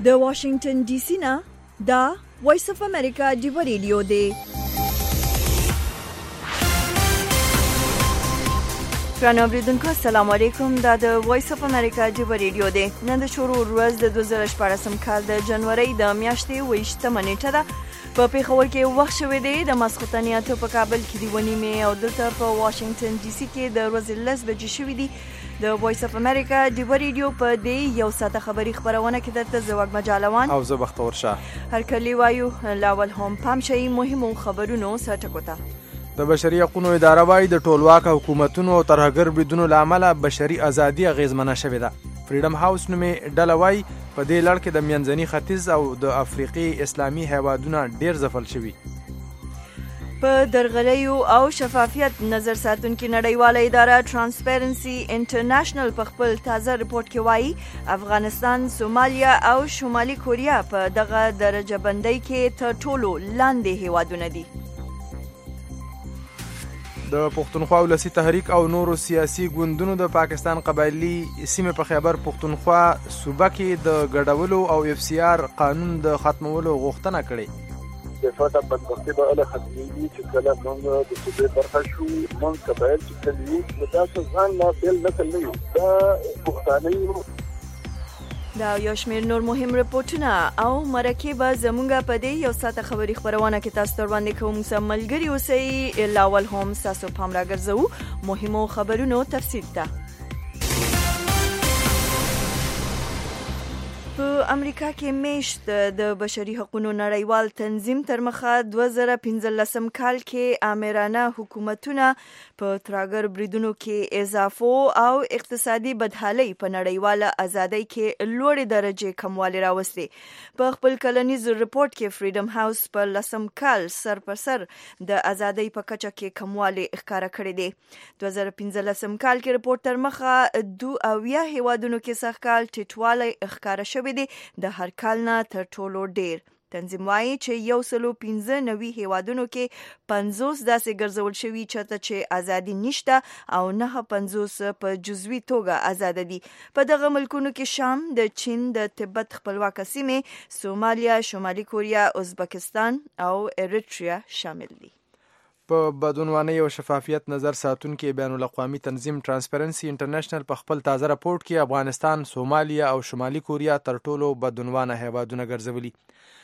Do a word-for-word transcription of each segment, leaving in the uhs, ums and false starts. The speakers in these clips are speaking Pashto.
د واشنگټن ډي سي نه دا وایس اف امریکا دی ریډیو دی. ګرانو اوریدونکو السلام علیکم. دا د وایس اف امریکا دی ریډیو دی. نن د شروع ورځ د دوه زره شپاړسم کال د جنوري د میاشتې اوویشتمه نیټه ده. په پیښور کې وخت شوی دی د ماسخوتنې اته په کابل کې دی ونیمې او دلته په واشنگټن ډي سي کې د ورځې لس بجې شوي دي. د وایس اف امریکا دی ریډیو په دې یو ساعته خبري خبرونه کې درته زوږ مجالوان او زه بختور شاه هر کلی وایو لاول هم پام شي مهمو خبرونو سرټکوتا. د بشري حقوقو اداره وايي د ټولواک حکومتونو او ترهګر بریدونو له امله بشري ازادي اغیزمنه شوې ده. فریډم هاوس نومې ډله وايي په دې لړ کې د منځني ختیځ او د افریقي اسلامي هیوادونه ډیر ځپل شوي. په درغلیو او شفافیت نظر ساتونکي نړیواله اداره ترانسپیرنسي انټرنیشنل په خپل تازه رپورت کې وایي افغانستان، سومالیا او شمالي کوریا په دغه درجه بندۍ کې تر ټولو لاندې هیوادونه دي. د پښتونخوا ولسی تحریک او نورو سیاسي ګوندونو د پاکستان قبایلی سیمه په خیبر پښتونخوا صوبه کې د ګډولو او اف سی آر قانون د ختمولو غوښتنه کړې. د فاټا بدبختي به له ختمېږي چې کله موږ د صوبې برخه شو موږ قبایل چې کله یو دا څه ځان لا بیل نسل نه یو دا پښتانه یو. دا یو شمېر نور مهم رپورټونه او مرکې به زموږ په دې یو ساعته خبري خبرونه کې تاسو ته وړاندې کوو. سم ملګري اوسئ. لاول هم تاسو پام راګرځوو مهمو خبرونو تفصیل ته. په امریکا کې میشت د بشري حقوقو نړیوال تنظیم تر مخه دوه زره پنځلسم کال کې آمرانه حکومتونه په ترهګر بریدونو کې اضافو او اقتصادي بدحالۍ په نړیواله ازادۍ کې لوړې درجې کموالی راوستي. په خپل کلنیز رپورت کې فریډم هاوس په لسم کال سر پر سر د ازادۍ په کچه کې کموالی ښکاره کړی دی. دوه زره پنځلسم کال کې رپورت تر مخه دوه اویا هیوادونو کې سږ کال ټیټوالی ښکاره شوی دی د هر کال نه تر ټولو ډیر. تنظیم وایي چې یو سلو پنځه نوي هیوادونو کې پنځوس داسې ګرځول شوي چېرته چې ازادي نشته او نه پنځوس په جزوي توګه آزاده دي. په دغه ملکونو کې شام، د چین، د تبت خپلواکه سیمې، سومالیا، شمالي کوریا، ازبکستان او اریتریا شامل دي. په بدعنوانۍ او شفافیت نظر ساتونکي بین الاقوامي تنظیم ترانسپیرنسي انټرنیشنل په خپل تازه راپورټ کې افغانستان، سومالیا او شمالي کوریا تر ټولو بدعنوانه هیوادونه ګرځولي.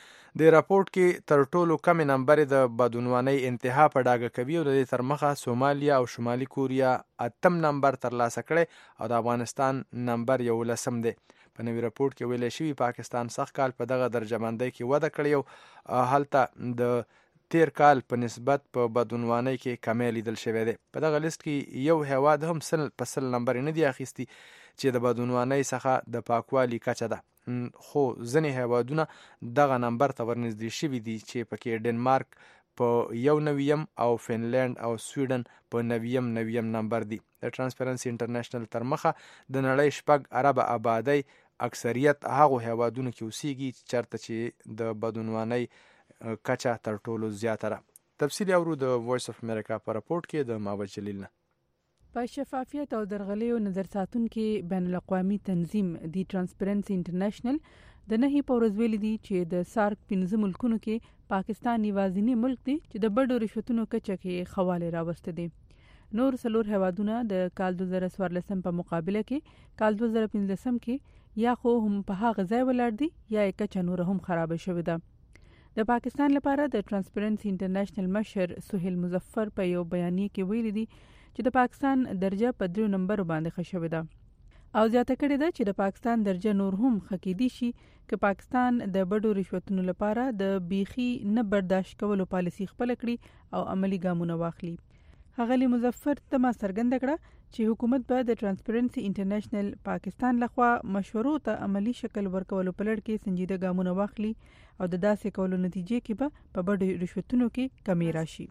د راپورټ کې تر ټولو کم نمبر د بدعنوانۍ انتها په ډاګه کوي او د دې تر مخه سومالیا او شمالي کوریا اتم نمبر ترلاسه کړي او د افغانستان نمبر یولسم دی. په نوي راپورټ کې ویل شوي پاکستان سږ کال په دغه درجه بندۍ کې وده کړې او هلته د تیر کال په نسبت په بدعنوانۍ کې کمی لیدل شوی دی. په دغه لیست کې یو هیواد هم سل په سل نمبر نه دی اخیستی چې د بدعنوانۍ څخه د پاکوالي کچه ده، خو ځینې هیوادونه دغه نمبر ته ورنږدې شوي دي چې پکې ډنمارک په یو نویم او فنلند او سویډن په نویم نویم نمبر دي. د ترانسپیرنسي انټرنیشنل تر مخه د نړۍ شپږ اربه آبادۍ اکثریت هغو هیوادونو کې اوسیږي چېرته چې د بدعنوانۍ کچه تر ټولو زیاته ده. تفصیل اورو د وایس اف امریکا په راپورټ کې د ماوج جلیل نه. په شفافیت او درغلیو نظر ساتونکي بین الاقوامي تنظیم دی ترانسپیرنسي انټرنیشنل د نهي په ورځ ویلي دي چې د سارک پنځه ملکونو کې پاکستان یوازینی ملک دی چې د بډو رشوتونو کچه کې خواله راوسته دي. نور څلور هیوادونه د کال دوه زره څوارلسم په مقابله کې کال دوه زره پنځلسم کې یا خو هم په هغه ځای ولاړ دي یا یې کچه نور هم خراب شوې ده. د پاکستان لپاره د ترانسپیرنسي انټرنیشنل مشر سهیل مظفر په یو بیانیه کې ویلي دي چې د پاکستان درجه په درې نمبر باندې ښه شوې ده او زیاته کړې ده چې د پاکستان درجه نور هم ښه کېدی شي که پاکستان د بډو رشوتونو لپاره د بیخي نه برداشت کولو پالیسي خپله کړي او عملي ګامونه واخلي. ښاغلي مظفر تمه څرګنده کړه چې حکومت به د ترانسپیرنسي انټرنیشنل پاکستان لخوا مشورو ته عملی شکل ورکولو په لړ کې سنجیده ګامونه واخلي او د داسې کولو نتیجې کې به په بډو رشوتونو کې کمی راشي.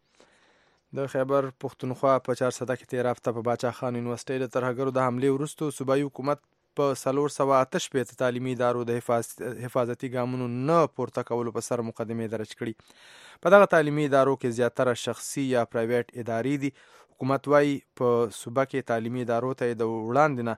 د خیبر پښتونخوا په چارسده کې تیر هفته په باچا خان یونیورسټۍ د ترهګرو د حملې وروسته صوبایي حکومت په څلور سوه اته شپېته تعلیمي ادارو د حفاظتي ګامونو نه پورته کولو په سر مقدمې درج کړي. په دغه تعلیمي ادارو کې زیاتره شخصي یا پرایویټ ادارې دي. حکومت وايي په صوبه کې تعلیمي ادارو ته د وړاندې نه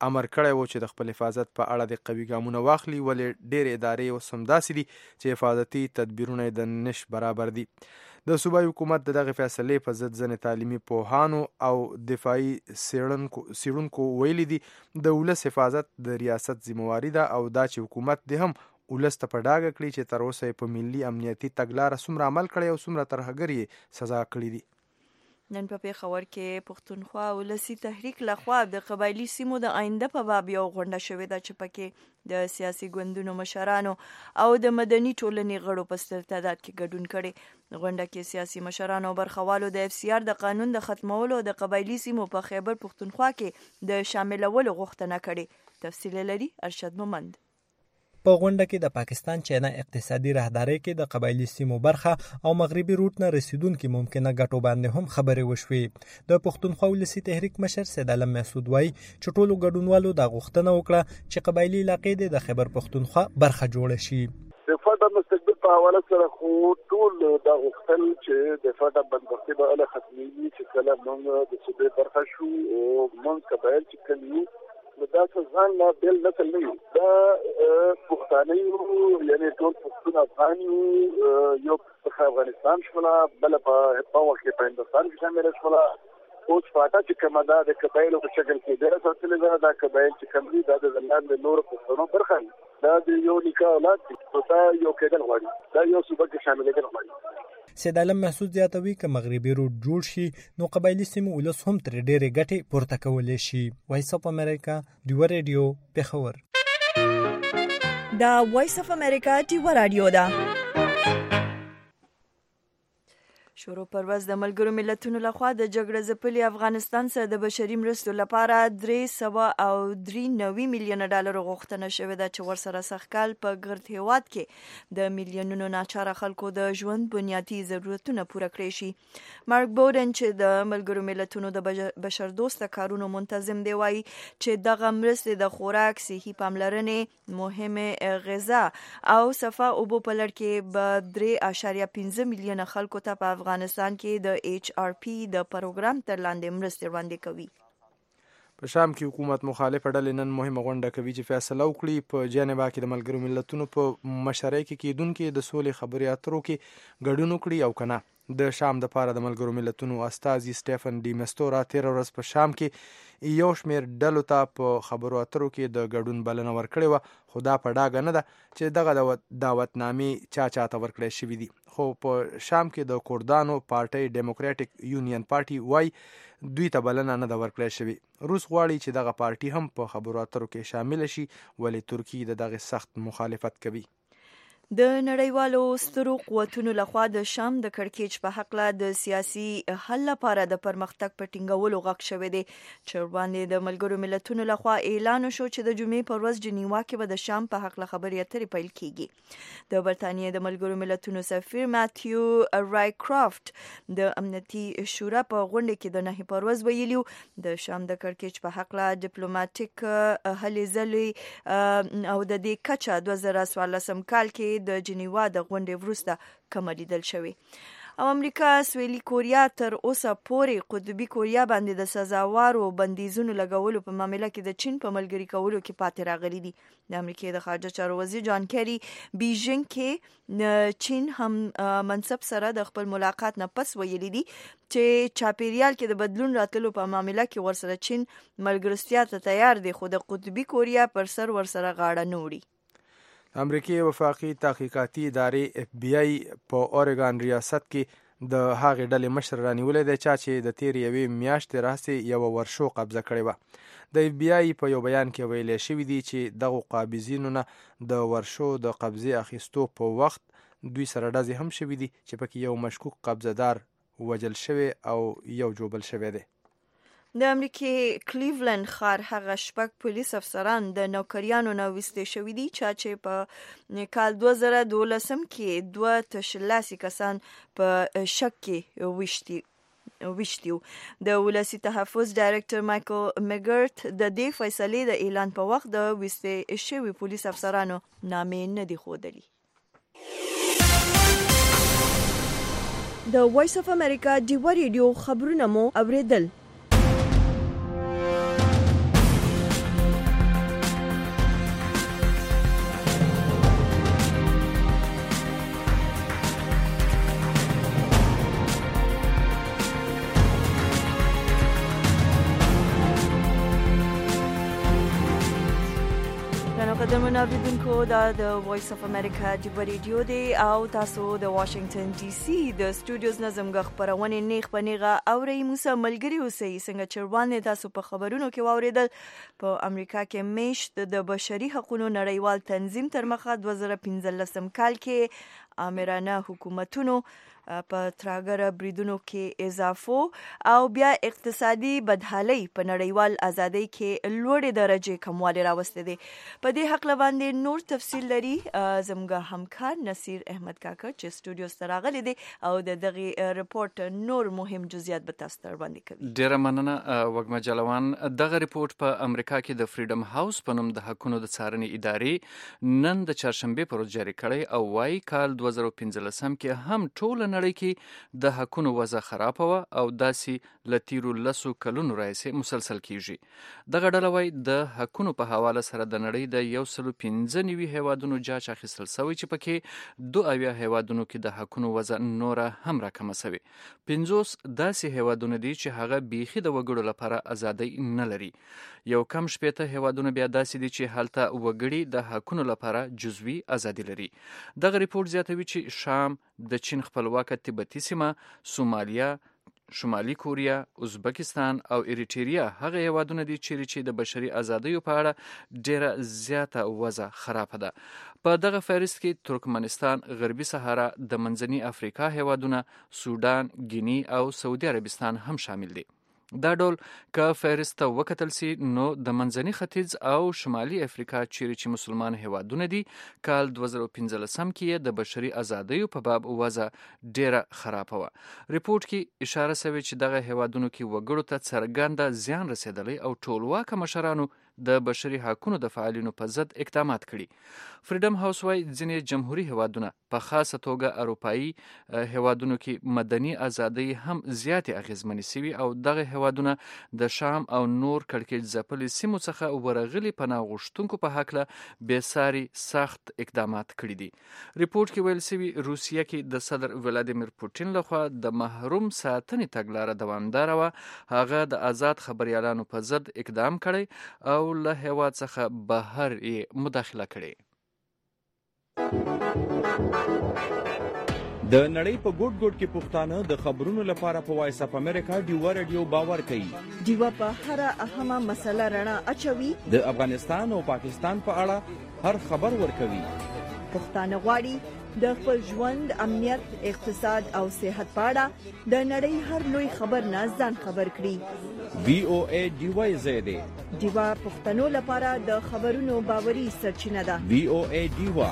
امر کړی و چې د خپل حفاظت په اړه د قوي ګامونه واخلي، ولې ډېرې ادارې اوس هم داسې دي چې حفاظتي تدبیرونه یې د نش برابر دي. د صوبایي حکومت د دغه فیصلې په ضد ځینې تعلیمي پوهانو او دفاعي څېړونکو ویلي دي د ولس حفاظت د ریاست ذمہواري ده، او دا چې حکومت دې هم ولس ته په ډاګه کړي چې تر اوسه په ملي امنیتي تګلاره څومره عمل کړی او څومره ترهګر یې سزا کړي دي. نن په پېښور کې پښتونخوا ولسي تحریک لخوا د قبایلي سیمو د آینده په باب یو غونډه شوې ده چې پکې د سیاسي ګوندونو مشرانو او د مدني ټولنې غړو په ستر تعداد کې ګډون کړي. غونډه کې سیاسي مشرانو او برخوالو د اف سی آر د قانون د ختمولو د قبایلي سیمو په خیبر پښتونخوا کې د شاملولو غوښتنه کړې. تفصیل لري ارشد مومند. په غونډه کې د پاکستان چاینا اقتصادي راهدارۍ کې د قبایلي سیمو برخه او مغربي روټ نه رسیدونکو ممکنه ګټو باندې هم خبرې وشوې. د پښتونخوا ولسي تحریک مشر سید علم محسود وایي چې ټولو ګډونوالو د غوښتنه وکړه چې قبایلي علاقې د خیبر پښتونخوا برخه جوړه شي. د فاټا مستقبل په حواله سره خو ټول د غوښتل چې د فاټا بندبختي به له ختمېږي چې کله موږ د صوبې برخه شو او موږ قبایل چې کلیو دا ځان لا بل نسل نه یو، دا پښتانه یو، یعنی ټول پښتون افغان یو په افغانستان شوله، بل په وخت کې په هندوستان کې شامل شوله. اوس فاټا چې کومه ده د قبایلو په شکل کې ډېره ساتلې ده، دا قبایل چې کوم دي دا د ځلان د نورو پښتنو برخه دا د یو نیکه اولاد دي، دا یو کېدل غواړي، دا یو صوبه کې شاملېدل غواړي. سید علم محسود زیاتوي که مغربي روټ جوړ شي نو قبایلي سیمو ولس هم تر ډېرې ګټې پورته کولی شي. وایس اف امریکا ډیوه ریډیو پېښور. دا وایس اف امریکا ډیوه رادیو ده. شروع پرواز د ملګرو ملتونو لخوا د جګړه ځپلي افغانستان سره د بشري مرستو لپاره درې سوه او درې نوي میلیونه ډالرو غوښتنه شوې ده چې ورسره سږکال په ګرد هېواد کې د میلیونونو ناچاره خلکو د ژوند بنیادي ضرورتونه پوره کړی شي. مارک بودن چې د ملګرو ملتونو د بشردوسته کارونو منتظم دی وایي چې دغه مرستې د خوراک، صحي پاملرنې، مهمه غذا او صفا اوبو په لړ کې به درې اعشاریه پنځه میلیونه خلکو ته په افغانستان کې د ایچ آر پی د پروګرام تر لاندې مرستې وړاندې کوي. په شام کې حکومت مخالفه ډلې نن مهمه غونډه کوي چې فیصله وکړي په جنیوا کې د ملګرو ملتونو په مشرۍ کې کېدونکي د سولې خبرې اترو کې ګډون وکړي او کنه. د شام د پاره د ملګرو ملتونو استازي سټيفن ډي مستورا تیر ورځ په شام کې یو شمېر ډلو ته په خبرو اترو کې د ګډون بلنه ورکړې وه، خو دا په ډاګه نه ده چې دغه دعوتنامې چا چاته ورکړی شوي دي. خو په شام کې د کردانو پارټۍ ډیموکراټیک یونین پارټي وایي دوی ته بلنه نه ده ورکړی شوي. روس غواړي چې دغه پارټي هم په خبرو اترو کې شامل شي، ولې ترکیه د دغه سخت مخالفت کوي. د نړیوالو سترو قوتونو لخوا د شام د کړکېچ په حقله د سیاسي حل لپاره د پرمختګ په ټینګولو غږ شوی دی چې وړاندې د ملګرو ملتونو لخوا اعلان شو چې د جمعې پر ورځ جنیوا کې به د شام په حقله خبرې اترې پیل کیږي. د برتانیې د ملګرو ملتونو سفیر ماتیو رایکرافت د امنیتي شورا په غونډه کې د نهي پر ورځ ویلي د شام د کړکېچ په حقله ډیپلوماټیک هلې ځلې او د دې کچه دوه زره څوارلسم کال کې د جنیوا د غونډې وروسته کمه لیدل شوې. او امریکا سویلي کوریا تر اوسه پورې قطبي کوریا باندې د سزاوارو بندیزونو لګولو په معاملې کې د چین په ملګري کولو کې پاتې راغلي دي. د امریکا د خارجه چارو وزیر جان کیری بیجینګ کې چین هم منصب سره د خپل ملاقات نه پس ویلي دي چې چاپیریال کې د بدلون راتلو په معاملې کې ورسره چین ملګرتیا ته تیار دی، خو د قطبي کوریا پر سر ورسره غاړه نه وړي. امریکای وفاقي تحقیقاتي ادارې اف بی آی په اورګان ریاست کې د هغې ډلې مشر رانیولې دی چا چې د تیر یوې میاشتې راهیسې یوه ورشو قبضه کړې وه. د اف بی آی په یو بیان کې ویلی شوي دي چې دغو قابضینو نه د ورشو د قبضې اخیستو په وخت دوی سره ډزې هم شوي دي چې پکې یو مشکوک قبضه دار وژل شوی او یو جوبل شوی دی. د امریکې کلیولند ښار هغه شپږ پولیس افسران د نوکریانو نه ویستې شوي دي چې په کال دوه زره دولسم کې دوه تشلاسي کسان په شک کې ویشتي ویشتیو. د ولسي تحفظ ډایرکټر مایکل میګرت د دې فیصلې د اعلان په وخت د ویستې شوي پولیس افسرانو نامې نه دي ښودلي. د وایس اف امریکا ډیوه ریډیو خبرونه مو اوریدل. قدرمن اوریدونکو دا د وایس اف امریکا د ریډیو دی او تاسو د واشنگټن ډي سي د سټوډیوز نظم غ خبرونه نیغ پنیغه اوري موسی ملګری اوسئ څنګه چروان تاسو په خبرونو کې واوریدل په امریکا کې میشت د بشري حقوقو نړیوال تنظیم تر مخه دوه زره پنځلسم کال کې آمرانه حکومتونو په تراګر بریدونو کې اضافو او بیا اقتصادي بدحالي په نړیوال ازادۍ کې لوړې درجه کموالی راوسته دي. په دې حق باندې نور تفصیل لري زموږ همکار نصیر احمد کاکړ چې سټوډیو ته راغلی دی او د دغه رپورت نور مهم جزئیات به تاسو ته وړاندې کوي. ډیره مننه وګما جلوان. دغه رپورت په امریکا کې د فریډم هاوس په نوم د حقوقو د څارنې ادارې نن د چهارشنبه پر ورځ جاری کړی او وايي کال دوه زره پنځلسم کې هم ټول نړۍ کې د حقونو وضع خراب و او داسې لتیرو لسو کلونو راځي مسلسل کیږي. دغه ډله وايي د حقونو په حواله سره د نړۍ د یو سل پنځه نوي هیوادونو جاج اخیستل شوی چې پکې دوه اویا هیوادونو کې د حقونو وضع نور هم راکمه شوی. پنځوس داسې هیوادونه دي چې هغه بیخي د وګړو لپاره ازادي نه لري. یو کم شپېته هیوادونه بیا داسې دي چې هلته وګړي د حقونو لپاره جزوي ازادي لري. دغه ریپورت زیاتوي چې شام، د چین خپلواکه تبتي سیمه، سومالیا، شمالي کوریا، ازبکستان او اریټریا هغه هیوادونه دي چې د بشري ازادیو په اړه ډیره زیاته وضع خراب ده. په دغه فهرست کې ترکمنستان، غربي صحرا، د منځني افریقا هیوادونه، سودان، ګینی او سعودي عربستان هم شامل دي. دا ډول که فهرست ته وکتل سي نو د منځني ختیځ او شمالي افریقا چیرې چې مسلمان هیوادونه دي کال دوه زره پنځلسم کې د بشري ازادیو په باب وضع ډیره خراب و. ریپورت کې اشاره شوی چې دغه هیوادونو کې وګړو ته څرګنده زیان رسیدلی او ټولواکه مشرانو د بشري حقوقو د فعالینو په ضد اقدامات کړي. فریډم هاوس وايي ځینې جمهوریت هیوادونه په خاصه توګه اروپایي هیوادونو کې مدني ازادي هم زیاتې اغیزمنې شوي او دغه هیوادونه د شام او نور کړکېچ ځپلي سیمو څخه ورغلي پناه غوښتونکو په هکله بېساري سخت اقدامات کړي دي. ریپورت کې ویل شوي روسیه کې د صدر ولادیمیر پوټین لخوا د محروم ساتنې تګلاره دوامداره وه. هغه د آزاد خبریالانو په ضد اقدام کړی او له هیواد څخه بهر یې مداخله کړې. د نړۍ په ګوټ ګوټ کې پښتانه د خبرونو لپاره په وایس اف امریکا ډیوا ریډیو باور کوي. ډیوا په هر اهمه مسله رڼا اچوي. د افغانستان او پاکستان په اړه هر خبر ورکوي. پښتانه غواړي د خپل ژوند، امنیت، اقتصاد او صحت په اړه د نړۍ هر لوی خبر نه ځان خبر کړي. وی او ای ډیوا زیاده ډیوا پښتنو لپاره د خبرونو باوري سرچینه ده. وی او ای ډیوا.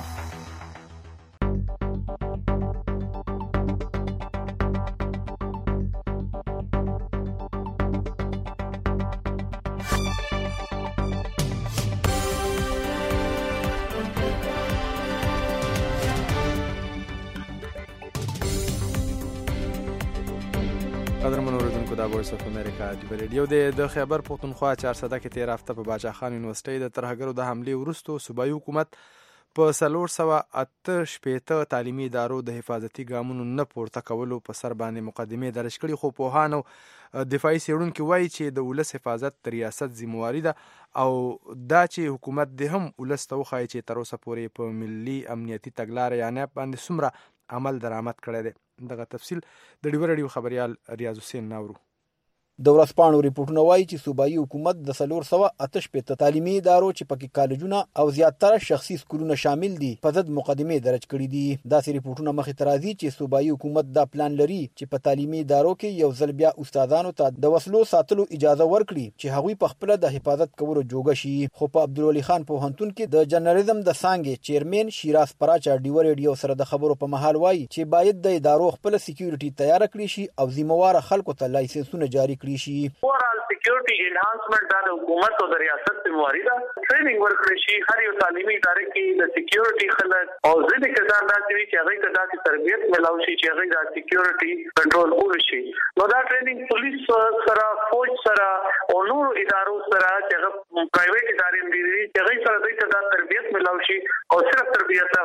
قدرمن اوریدونکو دا وایس اف امریکا د ریډیو د خیبر پختونخوا چهارصده کې تیر هفته په باچا خان یونیورسيټي د ترهګرو د حمله وروسته صوبایي حکومت په څلور سوه اته شپېته تعلیمي ادارو د حفاظتي ګامونو نه پورته کولو په سر باندې مقدمې درج کړي. خو پوهانو دفاعي څېړونکي وایي چې د ولس حفاظت د ریاست ذمہواري ده او دا چې حکومت د هم ولس ته وښایي چې تر اوسه پورې په ملي امنیتي تګلاره یا نه باندې څومره عمل درآمد کړی دی. دغه تفصیل د ډیوا ریډیو خبريال ریاض حسین ناورو. د ورځپاڼو ریپورتونه وایي چې صوبایي حکومت د څلور سوه اته شپېته تعلیمي ادارو چې پکې کالجونه او زیاتره شخصي سکولونه شامل دي په ضد مقدمې درج کړي دي. داسې ریپورتونه مخې ته راځي چې صوبایي حکومت دا پلان لري چې په تعلیمي ادارو کې یو ځل بیا استادانو ته د وسلو ساتلو اجازه ورکړي چې هغوی په خپل د حفاظت کولو جوګه شي. خو په عبدالولي خان پوهنتون کې د جرنالیزم د څانګې چیرمن شیراز پراچا ډیوا ریډیو سره د خبرو په مهال وایي چې باید د ادارو خپل سکیورټي تیار کړي شي او ذمہوار خلکو ته لایسنسونه جاری کړي شي. سکیورټي انهانسمنت دا د حکومت او د ریاست ذمہواري ده. ټریننګ ورکړي شي هر یو تعلیمي ادارې کې د سکیورټي خلک او ځینې کسان داسې وي چې هغوی ته داسې تربیت میلاو شي چې هغوی دا سکیورټي کنټرول کولی شي. نو دا ټریننګ پولیس سره، فوج سره او نورو ادارو سره چې هغه پرایویټ ادارې دي چې هغوی سره دوی ته دا تربیت میلاو شي او صرف تربیت یافته کسان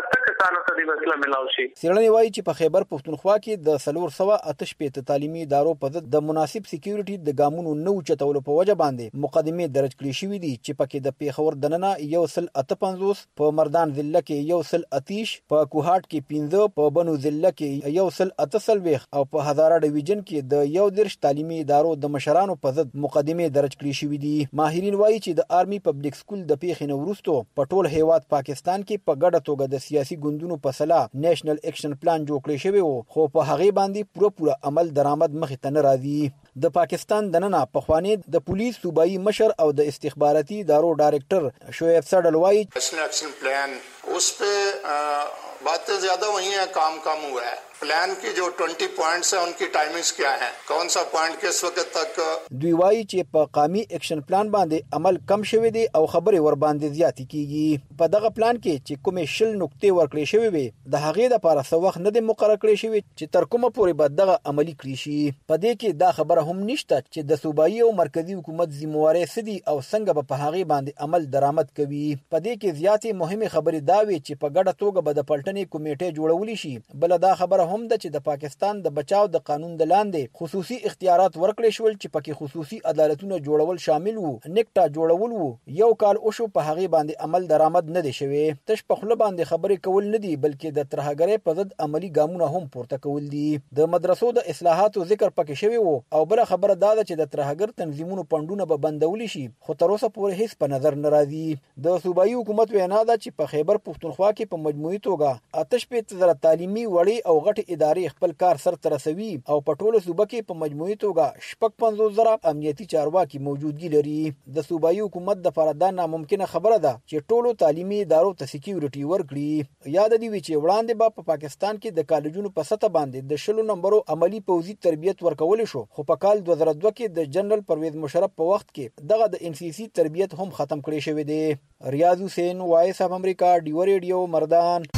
کسانو ته د وسله ملاو شي. سیړنی وایي چې په خیبر پښتونخوا کې د سلور سوه اته شپېته تعلیمي ادارو په ضد د مناسب سکیورټي د ګامونو نه اوچتولو په وجه باندې مقدمې درج کړې شوې دي چې پکې د پیښور دننه یو سل اته پنځوس، په مردان ضلع کې یو سل اتیش، په کوهاټ کې پنځه، په بنو ضلع کې یو سل اته څلوېښت او په هزاره ډویژن کې د یو دېرش تعلیمي ادارو د مشرانو په ضد مقدمې درج کړې شوې دي. ماهرین وایي چې د آرمي پبلک سکول د پیښې نه وروسته په ټول هیواد پاکستان کې په ګډه توګه د سیاسي ګوندونو په سلا نېشنل اکشن پلان جوړ کړی شوی وو، خو په هغې باندې پوره پوره عمل درآمد مخې ته نه راځي. د پاکستان دننه پخوانی د پولیس صوبایي مشر او د استخباراتي ادارو ډایرکټر شعیب سړل وایي نیشنل ایکشن پلان اس पे बातें ज्यादा वही हैं, काम कम हुआ है. प्लान की जो बीस पॉइंट्स हैं उनकी टाइमिंग्स क्या हैं, कौन सा पॉइंट किस वक्त तक. دوی وایي چې په قامي اکشن پلان باندې عمل کم شوی دی او خبرې ور باندې زیاتې کیږي. په دغه پلان کې چې کومې شل نقطې ورکړې شوی وي د هغې لپاره څه وخت نه دی مقرر کړی شوی چې تر کومه پورې به دغه عملي کړی شي. په دې کې دا خبره هم نشته چې د صوبایي او مرکزی حکومت ذمہواري سدي او څنګه به په هغې باندې عمل درآمد کوي. په دې کې زیاتې مهمه خبرې دا وي چې په ګډه توګه به د پلټنې کمیټې جوړول شي. بل دا خبره هم ده چې د پاکستان د بچاو د قانون د لاندې خصوصي اختیارات ورکړل شول چې پکې خصوصي عدالتونه جوړول شامل وو. نیکټا جوړول وو. یو کال او شو په هغه باندې عمل درآمد نه دي شوی. تش په خله باندې خبرې کول نه دي بلکې د ترهګرۍ په ضد عملی ګامونه هم پورته کول دي. د مدرسو د اصلاحاتو ذکر پکې شوی وو او بل خبره دا ده چې د ترهګر تنظیمونو پندونه به بندول شي، خو تر اوسه پورې هیڅ په نظر نه راځي. د صوبایي حکومت وینا ده چې په خیبر پښتونخوا کې په مجموعي توګه آتش په زره تعلیمي وړي او غټ ادارې خپل کار سر ته رسوي او په ټوله صوبه کې په مجموعي توګه شپږ پنځوس زره امنیتي چارواکي موجودګي لري. د صوبایي حکومت د فردا ناممکنه خبره ده چې ټولو تعلیمي ادارو ته سکیورټي ورکړي. یاد دی چې وړاندې به په پاکستان کې د کالجونو په سطح باندې د شلو نمبرو عملی پوځي تربیت ورکول شو، خو په کال دوه زره دوه کې د جنرال پرویز مشرف په وخت کې دغه د ان سی سی تربیت هم ختم کړی شوی دی. ریاض حسین، وایس اف امریکا، ډیو ریډیو، مردان.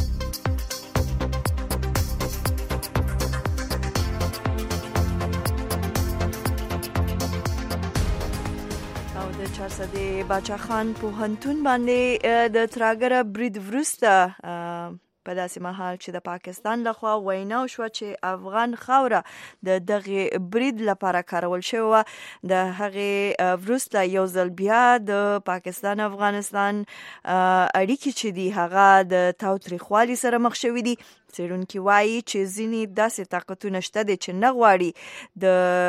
د باچا خان پوهنتون باندې د تراګر برید وروسته په داسې مهال چې د پاکستان لخوا وینا وشوه چې افغان خاوره د دغه برید لپاره کارول شوه. د هغې وروسته یو ځل بیا د پاکستان افغانستان اړیکې چې دي هغه د تاوتریخوالي سره مخ شوي دي. څېړونکي وایي چې ځینې داسې طاقتونه شته دي چې نه غواړي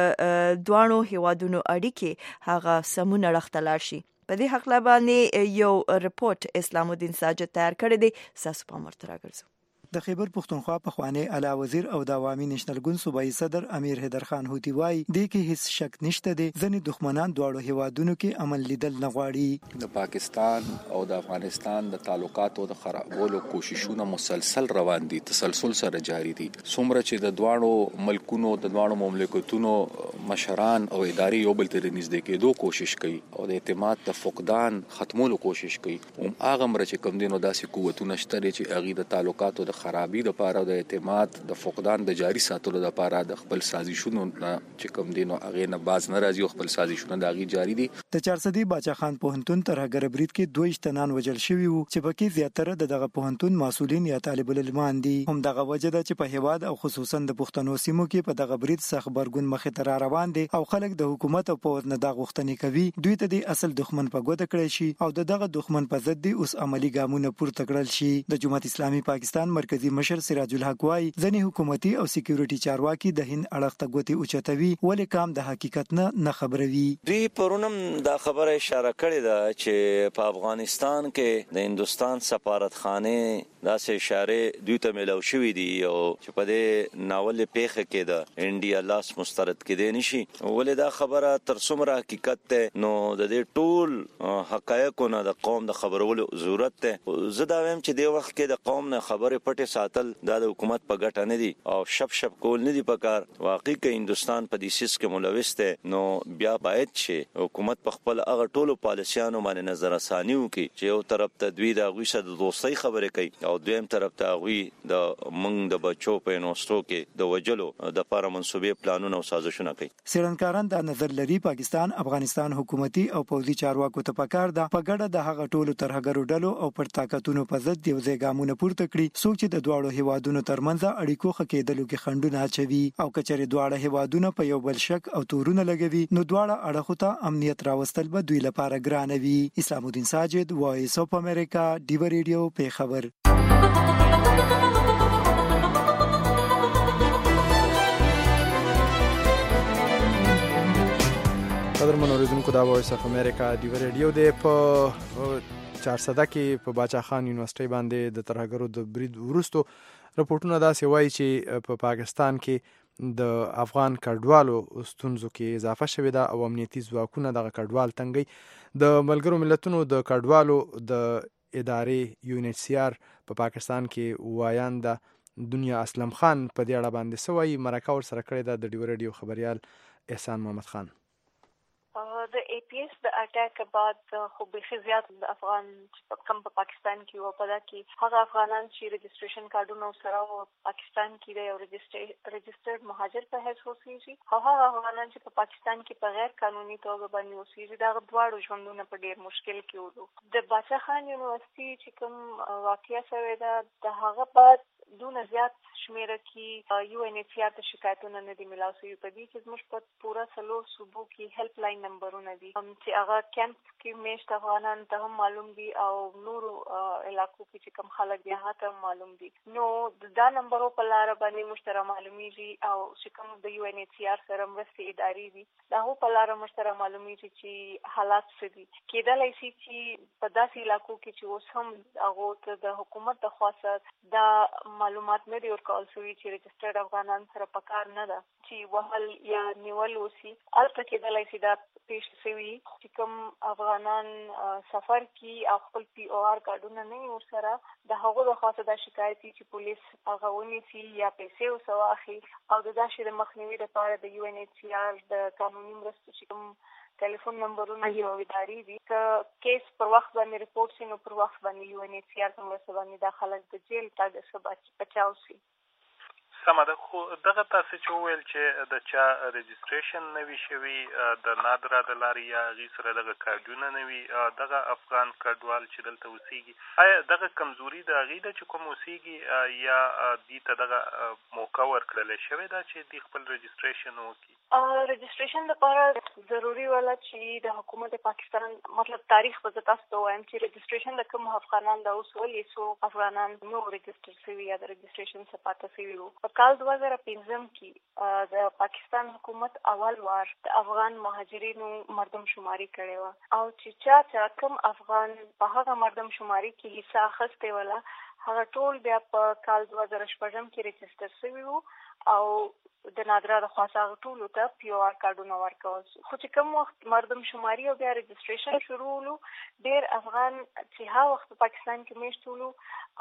د دواړو هیوادونو اړیکې هغه سمون اړخ ته لاړ شي. په دې حقله باندې یو رپورټ اسلام الدین ساجد تیار کړی دی. ساسو په مرته راګرځو. د خیبر پښتونخوا پخوانی اعلی وزیر او د عوامي نېشنل ګوند صوبایي صدر امیر حیدر خان هوتی وایي د کې هیڅ شک نشته دي ځنې دښمنان دواړو هیوادونو کې عمل لیدل نه غواړي. د پاکستان او د افغانستان د تعلقاتو د خرابولو کوششونه مسلسل روان دي، تسلسل سره جاری دي. څومره چې د دواړو ملکونو د دواړو مملکتونو مشران او ادارې یو بل ته نږدې کېدو کوشش کوي او د اعتماد د فقدان ختمولو کوشش کوي. هم هغه مر چې کوم دینو داسې قوتونه شته چې هغه د تعلقاتو د خرابي د لپاره د اعتماد د فقدان د جاری ساتلو لپاره د خپل سازشونو چې کوم دینو هغه نه باز نه راځي او خپل سازشونه د هغه جاری دي. د چارسدي باچا خان پوهنتون ترهګر برید کې دوه اشتنان وجل شوي وو چې پکې زیاتره دغه پوهنتون مسؤلین یا طالب العلمان دي. هم دغه وجه ده چې په هیواد او خصوصا د پښتنو سیمو کې په دغه برید څخه خبرګون مخې ته روان دي او خلک د حکومت او پوز نه د غوښتنې کوي دوی ته د اصل دښمن په ګوته کړی شي او دغه دښمن په ضد دي اوس عملی ګامونه پورته کړل شي. د جمهوریت اسلامي پاکستان مرکزی مشر سراج الحق وايي ځنې حکومتي او سکیورټي چارواکي د هند اړخ ته ګوتې اوچتوي ولې کام د حقیقت نه نه خبروي. دوی پرونم دا خبره اشاره کړې ده چې په افغانستان کې د هندستان سفارتخانه داسې اشاره دوی ته ملو شوې دي او چې په دې ناول پیښه کې د انډیا لاس مسترد کېدې نشي. ولې دا خبره تر څومره حقیقت ده نو د دې ټول حقایقو نه د قوم د خبرولو ضرورت ده. زه دا وایم چې د وخت کې د قوم نه خبره پټه ساتل دا د حکومت په ګټه نه دي او شپ شپ کول نه دي پکار. واقعي کې هندستان په دې سیس کې ملوث ده نو بیا باید چې حکومت په خپل هغه ټولو پالیسیانو باندې نظر ثاني وکړي چې یو طرف ته دوی د غوي سره د دوستۍ خبرې کوي او دویم طرف ته غوي د منګ د بچو په انوستو کې د وجلو د لپاره منسوبې پلانونه او سازشونه کوي. سیرنکاران دا نظر لري پاکستان افغانستان حکومتي او پوځي چارواکو ته پکار ده په ګډه د هغه ټولو ترهګرو ډلو او پر طاقتونو په ضد یو ځای ګامونه پورته کړي څوک چې کې د دواړو هیوادونو ترمنځ اړیکو ښه کېدلو کې خنډونه اچوي او کچره دواړه هیوادونه په یو بل شک او تورونه لګوي نو دواړه اړخو ته امنیت راوستل به دوی لپاره ګران وي. اسلام الدین ساجد، وایس اف امریکا، ډیو ریډیو پیښور. قدرمن اوریدونکو، دا وایس اف امریکا ډیو ریډیو دی. په چارسده کې په باچا خان یونیورسيټي باندې د ترهګرو د برید وروستو رپورټونه داسې وایي چې په پاکستان کې د افغان کډوالو ستونزو کې اضافه شوې ده او امنیتي ځواکونه دغه کډوال تنګي. د ملګرو ملتونو د کډوالو د ادارې یو ان ایچ سی آر په پاکستان کې وایانده دنیا اسلم خان په دې اړه باندې سوي مرکه ور سره کړې ده د ډیو ریډیو خبريال احسان محمد خان. د ای پی ایس د اٹیک بعد خو به زیات د افغان کم په پاکستان کې او په دا کې هغه افغانان چې رجسټریشن کارډونه سره او پاکستان کې د یو رجسټرډ مهاجر په حیث اوسېږي او هغه افغانان چې په پاکستان کې په غیر قانوني توګه باندې اوسېږي دا دواړو ژوندونه په ډیر مشکل کې وو. د باچا خان یونیورسيټي چې کوم واقعیا شوې ده د هغه بعد دونه زیات شمیره کې یو ان ایچ سی آر ته شکایتونه نه دي ملاو شوي. په دې کې زموږ په پوره څلور صوبو کې هیلپ لاین نمبرونه دي چې هغه کیمپ کې میشت افغانان ته هم معلوم دي او نورو علاقو کې چې کوم خلک دي هغه ته معلوم دي. نو دا نمبرو په لاره باندې مشترک معلومیږي او چې کوم د یو ان ایچ سی آر سره مرستې ادارې دي دا هو په لاره مشترک معلومیږي چې حالات څه دي. کېدلی شي چې په داسې علاقو کې چې اوس هم هغه ته د حکومت د خوا دا معلومات نه دی ورکول شوي چې رجسټرډ افغانان سره پکار نه ده چې وهل یا نیول وسی. البته کېدلی شي دا پیش شوي چې کوم افغانان سفر کی او خپل پی او آر کارډونه نه ورسره د هغو د خاصه د شکایت چې پولیس هغه ونیسي یا پیسې وسواخي او د داسې د مخنیوي لپاره د یو ان ایچ سی آر د قانوني مرستو چې کوم ټلیفون نمبرونه یو ادارې دي که کیس پر وخت باندې ریپورت شي نو پر وخت باندې یو ان ایچ سی آر څنګه باندې د خلک د جیل تاګه سبا بچاو شي. سمه ده. خو دغه تاسو چې وویل چې د چا رجسټریشن نه وي شوي د نادره د لارې یا هغې سره دغه کارډونه نه وي دغه افغان کډوال چې دلته اوسېږي آیا دغه کمزوري د هغې ده چې کوم اوسېږي یا دوی ته دغه موقع ورکړلی شوې ده چې دوی خپل رجسټریشن وکړي؟ رجسټریشن لپاره ضروري ولا چې د حکومت پاکستان مطلب تاریخ په تاسو ته وایم چې رجسټریشن د کوم افغانان د اوس ولې سو افغانان نو رجسټر شوي یا د رجسټریشن څخه شوي وو. په کال دوه زره پنځم کې د پاکستان حکومت اول وار د افغان مهاجرینو مردم شماري کړې و او چې چا چا کوم افغان په هغه مردم شماري کې حصہ اخیستی ولا هغه ټول بیا په کال دوه زره شپږم کې رجسټر شوي وو او د نادره د خاصه ټولو ته پی او آر کارډونه ورکول شو. خو چې کوم وخت مردم شماري او بیا رجسټریشن شروع ولو ډېر افغان چې هغه وخت په پاکستان کې میشت ولو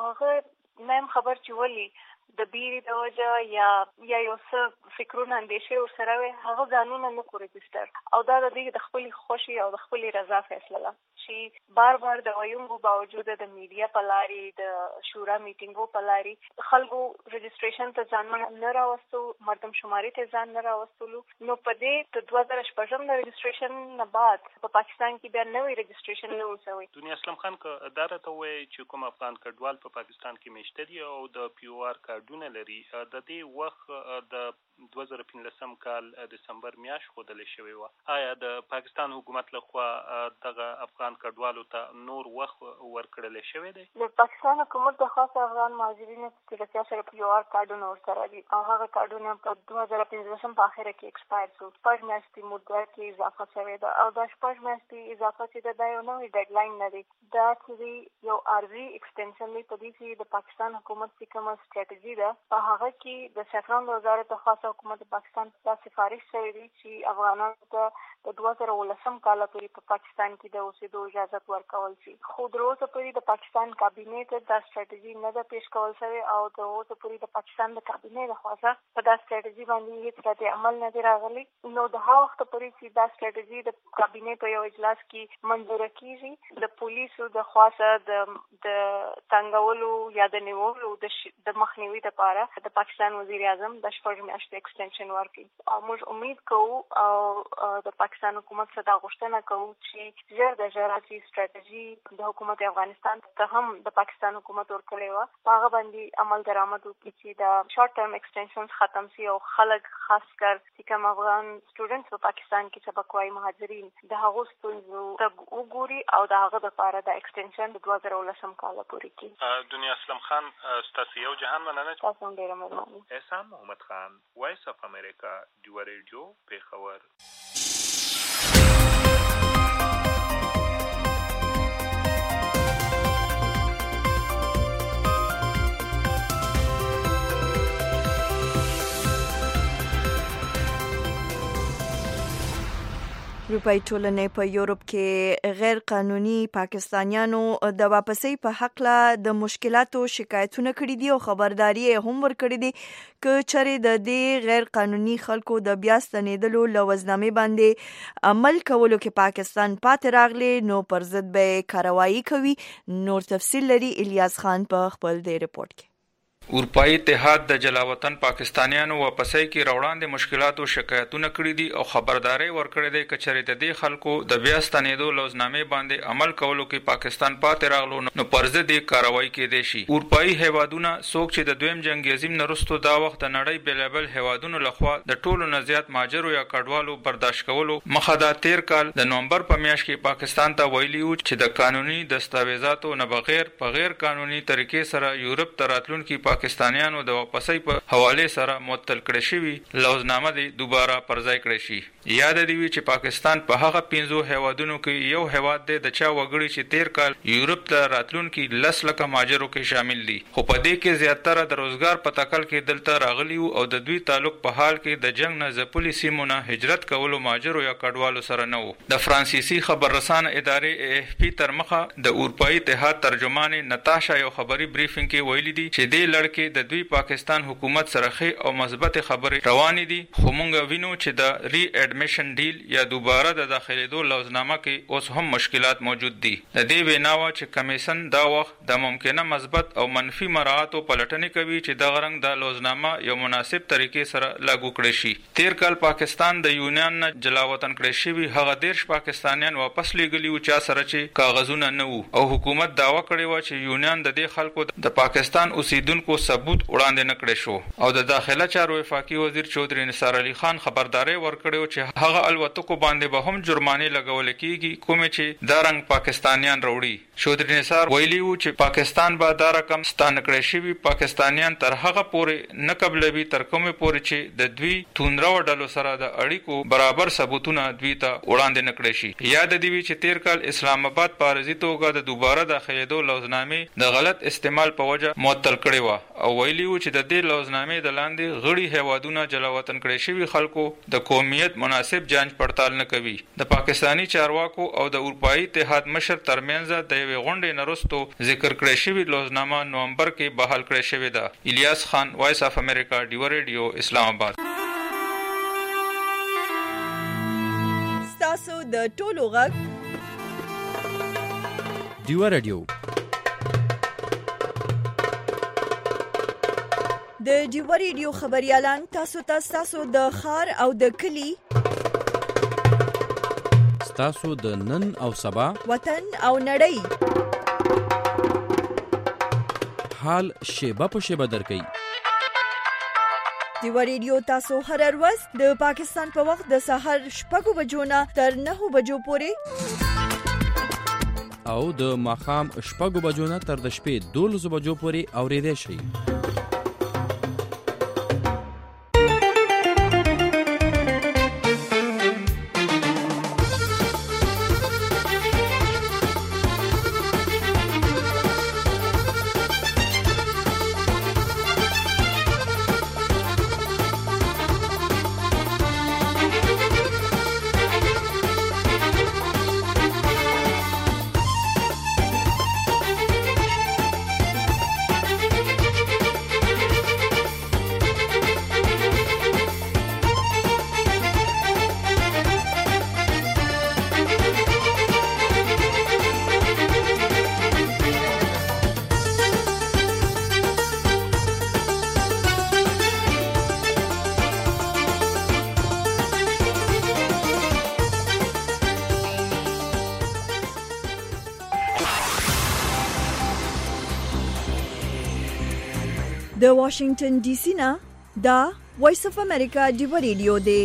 هغه نیم خبر چې ولي د بیرې د وجه یا یا یو څه فکرونه اندېښې ورسره وي هغه ځانونه نه کړو رجسټر او دا د دې د خپلې خوښې او د خپلې رضا فیصله ده چې بار بار د ویونکو باوجود د میډیا په لارې د شورا میټینګو په لارې خلکو رجسټریشن ته ځان نه راوستو مردم شماري ته ځان نه راوستلو. نو په دې د دوه زره شپږم د رجسټریشن نه بعد په پاکستان کې بیا نوی رجسټریشن نه وسوي. دنیا اسلم خان که دا راته ووایي چې کوم افغان کډوال په پاکستان کې میشته دي او د پی او آر کارډونه لري د دې وخت د دوه زره پنځلسم کال دسمبر میاشت ښودلی شوې وه آیا د پاکستان حکومت لخوا دغه افغان کډوالو ته نور وخت ورکړلی شوی دی؟ د پاکستان حکومت د خاص افغان مهاجرینو چې د چا سره پی او آر کارډونه ورسره دي او هغه کارډونه په دوه زره پنځلسم په اخره کې ایکسپایر شو. شپږ میاشتې مدت کې اضافه شوې ده او دا شپږ میاشتې اضافه چې ده دا یو نوی ډیډلاین نه دی دا چې یو عرضي ایکسټنشن دی. په دې کې د پاکستان حکومت چې کومه سټریټجي ده په هغه کې د سفران وزارت د خاص حکومت پاکستان ته سفارش شوی دی چې افغانانو ته د دوه زره ولسم کال پورې په پاکستان کې د اوسېدو اجازه ورکول شي. خو تر اوسه پورې د پاکستان کابینې ته دا سټریټجي نه ده پیش کول شوې او د اوسه پورې د پاکستان د کابینې د خوا په دا سټریټجي باندې هیڅ رد عمل نه دی راغلی. نو د هغه وخت پورې چې دا سټریټجي د کابینې په یو اجلاس کې منظوره کیږي د پولیسو د خوا د د تنګولو یا د نیولو د مخنیوي لپاره د پاکستان وزیر اعظم د شپږ میاشتې ایکسټنشن ورکړي او موږ امید کوو او د پاکستان پاکستان حکومت څخه غوښتنه کوو چې ژر د ژراتي ستراتیژي د حکومت افغانستان ته هم د پاکستان حکومت ورکړی و، هغه باندې عمل درآمد وکړي چې د شارټ ټرم ایکسټنشنز ختم شي او خلک خاص کر چې کوم افغان سټوډنټس په پاکستان کې سبق وايي مهاجرین د هغو ستونزو ته وګوري او د هغه لپاره د ایکسټنشن د دوه زره ولسم کال پورې کړي. دنیا اسلام خان ستاسو یو جهان مننه. تاسو ډیره مننه. احسان محمد خان، وایس اف امریکا، ډیو ریډیو، پیښور. روپای ټولنې په یورپ کې غیر قانوني پاکستانیانو د واپسۍ په حق له د مشکلاتو شکایتونه کړي دي او خبرداري هم ورکړي دي که چېرې د دې غیر قانوني خلکو د بیا ستنېدلو له وضعنامې باندې عمل کولو کې پاکستان پاتې راغلی نو پر ضد به کاروایی کوي. نور تفصیل لري الیاس خان په خپل دې رپورت کې. اروپایي اتحاد د جلاوطن پاکستانیانو واپسۍ کې راوړاندې مشکلاتو شکایتونه کړي دي او خبرداري ورکړې ده چې چېرې د دې خلکو د بیا ستنېدو لوزنامې باندې عمل کولو کې پاکستان پاتې راغلو نو پر ضد یې کاروایی کېدی شي. اروپایي هیوادونه څوک چې د دویم جنګ عظیم نه وروسته دا وخت د نړۍ بېلابېل هیوادونو لخوا د ټولو نه زیات مهاجرو یا کډوالو برداشت کولو مخه دا تیر کال د نومبر په میاشت کې پاکستان ته ویلي وو چې د قانوني دستاویزاتو نه بغیر په غیر قانوني طریقې سره یورپ ته راتلونکي پاکستانیانو د واپسۍ په حواله سره معطل کړی شوی لوزنامه دی دوباره پرځای کړی شي. یاد دی چې پاکستان په هغه پنځو هیوادونو کې یو هیواد دی د چا وګړي چې تیر کال یورپ ته راتلونکي لس لکه مهاجرو کې شامل دي، خو په دې کې زیاتره د روزګار په تکل کې دلته راغلي او د دوی تعلق په حال کې د جنگ نه ځپلي سیمو نه هجرت کولو مهاجرو یا کډوالو سره نه وو. د فرانسیسي خبررسان ادارې اے اف پی تر مخه د اروپایي اتحاد ترجمان نتاشا یو خبري بریفینګ کې ویلي دي چې دې لړ د دوی پاکستان حکومت سره خې او مثبت خبرې روانې دي، خو مونږ وینو چې د ری اډمیشن ډیل یا دوباره د داخليدو لوزنامه کې اوس هم مشکلات موجود دي. د دې ویناوه چې کمیشن دا وخت د ممکنه مثبت او منفي مراعاتو پلټنې کوي چې د غرنګ د لوزنامه یو مناسب طریقې سره لاګو کړي شي. تیر کال پاکستان د یونان نه جلاوطن کړی شوی هغه دیرش پاکستانیان واپس لېږلي وو چا سره چې کاغذونه نه وو او حکومت داوا کړې و چې یونان د دې خلکو د پاکستان اوسیدونکو ثبوت وړاندې نه کړی شو او د داخله چارو وفاقي وزیر چودري نثار علي خان خبرداري ورکړی چې هغه الوتکو باندې به هم جرمانه لګول کیږي کومې چې دا رنګ پاکستانیان وروړي. چودري نثار ویلي وو چې پاکستان به دا رقم ستانه کړی شوی پاکستانیان تر هغه پورې نه قبلوي تر کومه پورې چې د دوی توندرو ډلو سره د اړیکو برابر ثبوتونه دوی ته وړاندې نه کړی شي. یاد دی چې تیر کال اسلام آباد په عارضي توګه د دوباره داخليدو لوزنامې د غلط استعمال په وجه معطل کړی و او ویلي وو چې د دې لوزنامې د لاندې غړي هیوادونه جلاوطن کړی شوی خلکو د قومیت مناسب جانچ پړتال نه کوي. د پاکستانی چارواکو او د اروپایي اتحاد مشر ترمنځ د یوې غونډې نه وروسته ذکر کړی شوی لوزنامه نومبر کې بحال کړی شوی ده. الیاس خان، وایس اف امریکا، ډیو ریډیو، اسلام آباد. ستاسو د ټولو غږ ډیو ریډیو د ډیو ریډیو خبريالان تاسو ته تاسو د خار او د کلی تاسو د نن او سبا وطن او نړۍ حال شیبه په شیبه درکې. ډیو ریډیو تاسو هر ورځ د پاکستان په وخت د سحر شپږ بجو نه تر نهه بجو پورې او د ماښام شپږ بجو نه تر د شپې دولس بجو پورې اورېدای شئ. د واشنگټن ډي سي نه دا وایس اف امریکا ډیو ریډیو دی.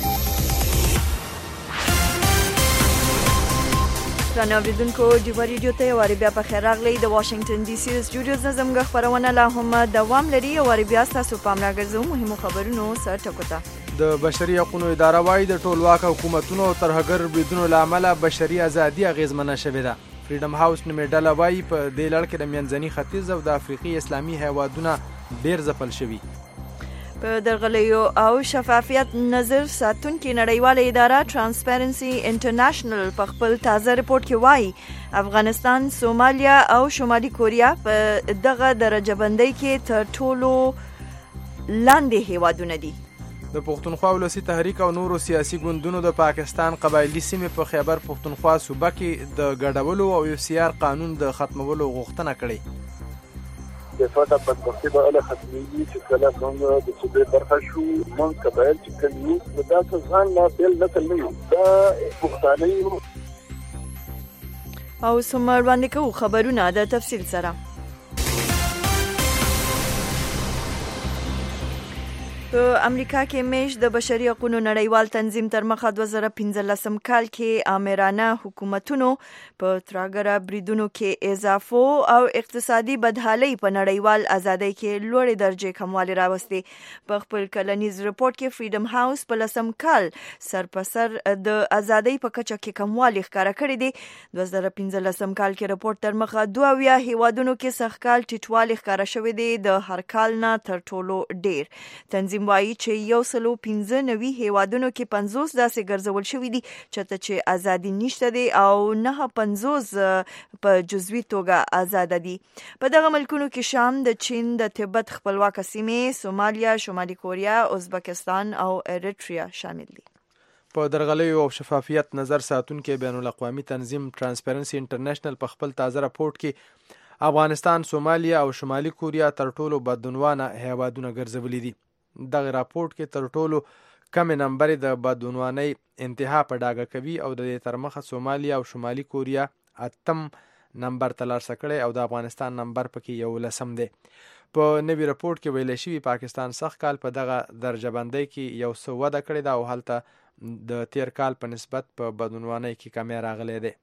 ګران اوریدونکو ډیو ریډیو ته واری بیا په خیر راغلی. د واشنگټن ډي سي سټوډیوز نه زموږ خبرونه لا هم دوام لري او واری بیا تاسو پام راګرځو مهمو خبرونو سره ټکوته. د بشري حقوقو اداره وايي د ټولواک حکومتونو ترهګر بریدونو لامل بشري ازادي اغیزمنه شوې ده. فریډم هاوس نومې ډله وايي په دې لړ کې د منځني ختیځ او د افریقي اسلامي هیوادونه ډیر ځپل شوي. په درغلیو او شفافیت نظر ساتونکي نړیواله اداره ترانسپیرنسي انټرنیشنل په خپل تازه رپورت کې وایي افغانستان، سومالیا او شمالي کوریا په دغه درجه بندۍ کې تر ټولو لاندې هیوادونه دي. د پښتونخوا ولسی تحریک او نورو سیاسي ګوندونو د پاکستان قبایلی سیمې په خیبر پښتونخوا صوبه کې د ګډولو او یو سی آر قانون د ختمولو غوښتنه کړې. د فاټا بدبختي به له ختمېږي چې کله موږ د صوبې برخه شو. موږ قبایل چې کوم یو دا ځان لا بیل نسل نه یو، دا پښتانه یو. او سمر باندې کوو خبرونه د تفصیل سره. په امریکا کې میش د بشري حقوقو نړیوال تنظیم تر مخه دوه زره پنځلسم کال کې آمرانه حکومتونو په تراګره بریدونو کې اضافو او اقتصادي بدحالۍ په نړیوال ازادۍ کې لوړې درجه کموالی راوستي. په خپل کلنیز رپورت کې فریډم هاوس په لسم کال سرپسر د ازادۍ په کچه کې کموالی ښکاره کړی دی. دوه زره پنځلسم کال کې رپورت تر مخه دوه اویا هیوادونو کې سخت کال ټیټوالی ښکاره شوی دی، د هر کال نه تر ټولو ډیر. تنظیم وایي چې یو سلو پنځه نوي هیوادونو کې پنځوس داسې ګرځول شوي دي چېرته چې ازادي نشته دی او نه پنځوس په جزوي توګه آزاده دي. په دغه ملکونو کې شام، د چین، د تبت خپلواکه سیمې، سومالیا، شمالي کوریا، ازبکستان او اریټریا شامل دي. په درغلیو او شفافیت نظر ساتونکي بین الاقوامي تنظیم ترانسپیرنسي انټرنیشنل په خپل تازه راپورټ کې افغانستان، سومالیا او شمالي کوریا تر ټولو بدعنوانه هیوادونه ګرځولي دي. دغه راپورټ کې تر ټولو کم نمبر د بدعنوانۍ انتها په ډاګه کوي او د دې تر مخه سومالیا او شمالي کوریا اتم نمبر ترلاسه کړي او د افغانستان نمبر پکې یو لسم دی. په نوي راپورټ کې ویل شوي پاکستان سخت کال په دغه درجه بندۍ کې یو څه وده کړې ده او هلته د تیر کال په نسبت په بدعنوانۍ کې کمی راغلی دی.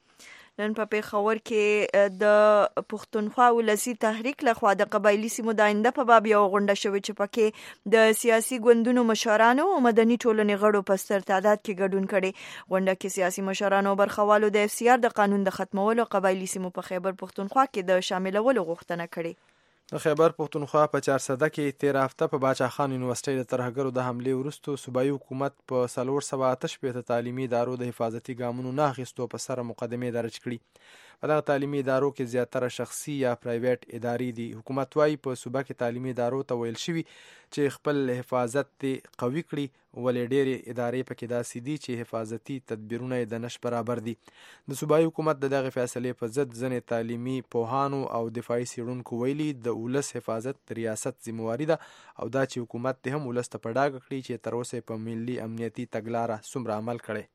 نن په پیښور کې د پښتونخوا ولسی تحریک لخوا د قبایلی سیمو د آینده په باب یو غونډه شوې چې پکې د سیاسي ګوندونو مشرانو او مدني ټولنې غړو په ستر تعداد کې ګډون کړي. غونډه کې سیاسي مشرانو برخوالو د اف سی آر د قانون د ختمولو قبایلی سیمو په خیبر پښتونخوا کې د شاملولو غوښتنه کړې. د خیبر پښتونخوا په چارسده کې تیر هفته په باچا خان یونیورسيټي د ترهګرو د حملې وروسته صوبایي حکومت په څلور سوه اته شپېته تعلیمي ادارو د حفاظتي ګامونو نه اخیستو په سره مقدمې درج کړي. په دغه تعلیمي ادارو کې زیاتره شخصي یا پرایویټ ادارې دي. حکومت وايي په صوبه کې تعلیمي ادارو ته ویل شوي چې خپل حفاظت قوي کړي، ولې ډېرې ادارې پکې داسې دي چې حفاظتي تدبیرونه یې د نش برابر دي. د صوبایي حکومت د دغه فیصلې په ضد ځینې تعلیمي پوهانو او دفاعي څېړونکو ویلي د ولس حفاظت د ریاست ذمهواري ده او دا چې حکومت دې هم ولس ته په ډاګه کړي چې تر اوسه په ملي امنیتي تګلاره څومره عمل کړی.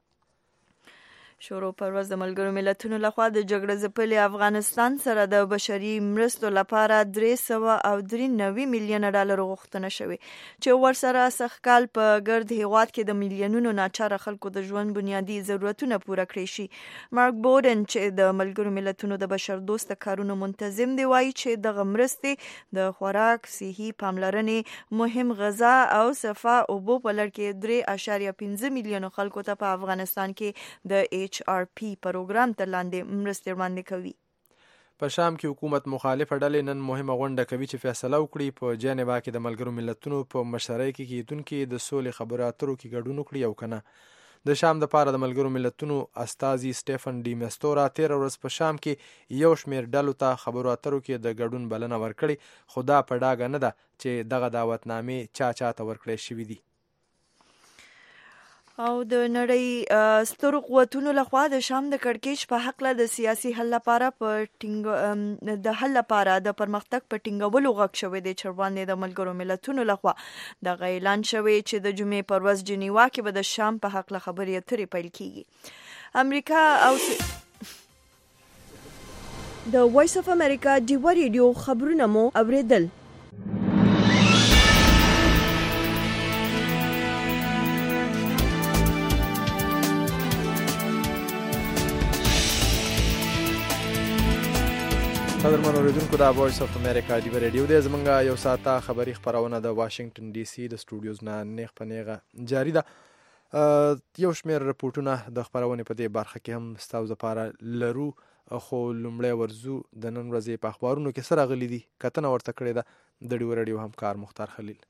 شروع پر ورځ د ملګرو ملتونو لخوا د جګړه ځپلي افغانستان سره د بشري مرستو لپاره درې سوه او درې نوي میلیونه ډالر غوښتنه شوې چې ورسره سخت کال په ګرد هیواد کې د میلیونونو ناچاره خلکو د ژوند بنیادي ضرورتونه پوره کړی شي. مارک بودن چې د ملګرو ملتونو د بشر دوسته کارونو منتظم دی وایي چې دغه مرستې د خوراک، صحي پاملرنې، مهم غذا او صفا اوبو په لړ کې درې اعشاریه پنځه میلیونو خلکو ته په افغانستان کې د ایچ آر پی پروګرام تر لاندې مرستې وړاندې کوي. په شام کې حکومت مخالفه ډلې نن مهمه غونډه کوي چې فیصله وکړي په جنیوا کې د ملګرو ملتونو په مشرۍ کې کېدونکي د سولې خبرو اترو کې ګډون وکړي او کنه. د شام د پاره د ملګرو ملتونو استازي سټيفن ډي مستورا تیر ورځ په شام کې یو شمېر ډلو ته خبرو اترو کې د ګډون بلنه ورکړي، خو دا په ډاګه نه ده چې دغه دعوتنامې چا چاته ورکړې شوي دي. او د نړۍ سترو قوتونو لخوا د شام د کړکېچ په حق د سیاسي حل لپاره په ټینګ د حل لپاره د پرمختګ په ټینګولو غږ شوی دی چې وړاندې د ملګرو ملتونو لخوا د اعلان شوی چې د جمعې پر ورځ جنیوا کې به د شام په حق له خبرې اترې پیل کیږي. امریکا او د وایس اف امریکا ډیو ریډیو خبرونه مو اوریدل. قدرمن اوریدونکو د وایس اف امریکا دی ریډیو د زمونږه یو ساعته خبری خبرونه د واشنگټن ډي سي د سټوډیوز نه نیغ په نیغه جاری ده. یو شمېر رپورټونه د خبرونې په دې برخه کې هم ستاسو لپاره لرو، خو لومړی ورزو د نن ورځې په اخبارونو کې سره غلي دي کتنه ورته کړې ده د ډیو ریډیو همکار مختار خلیل.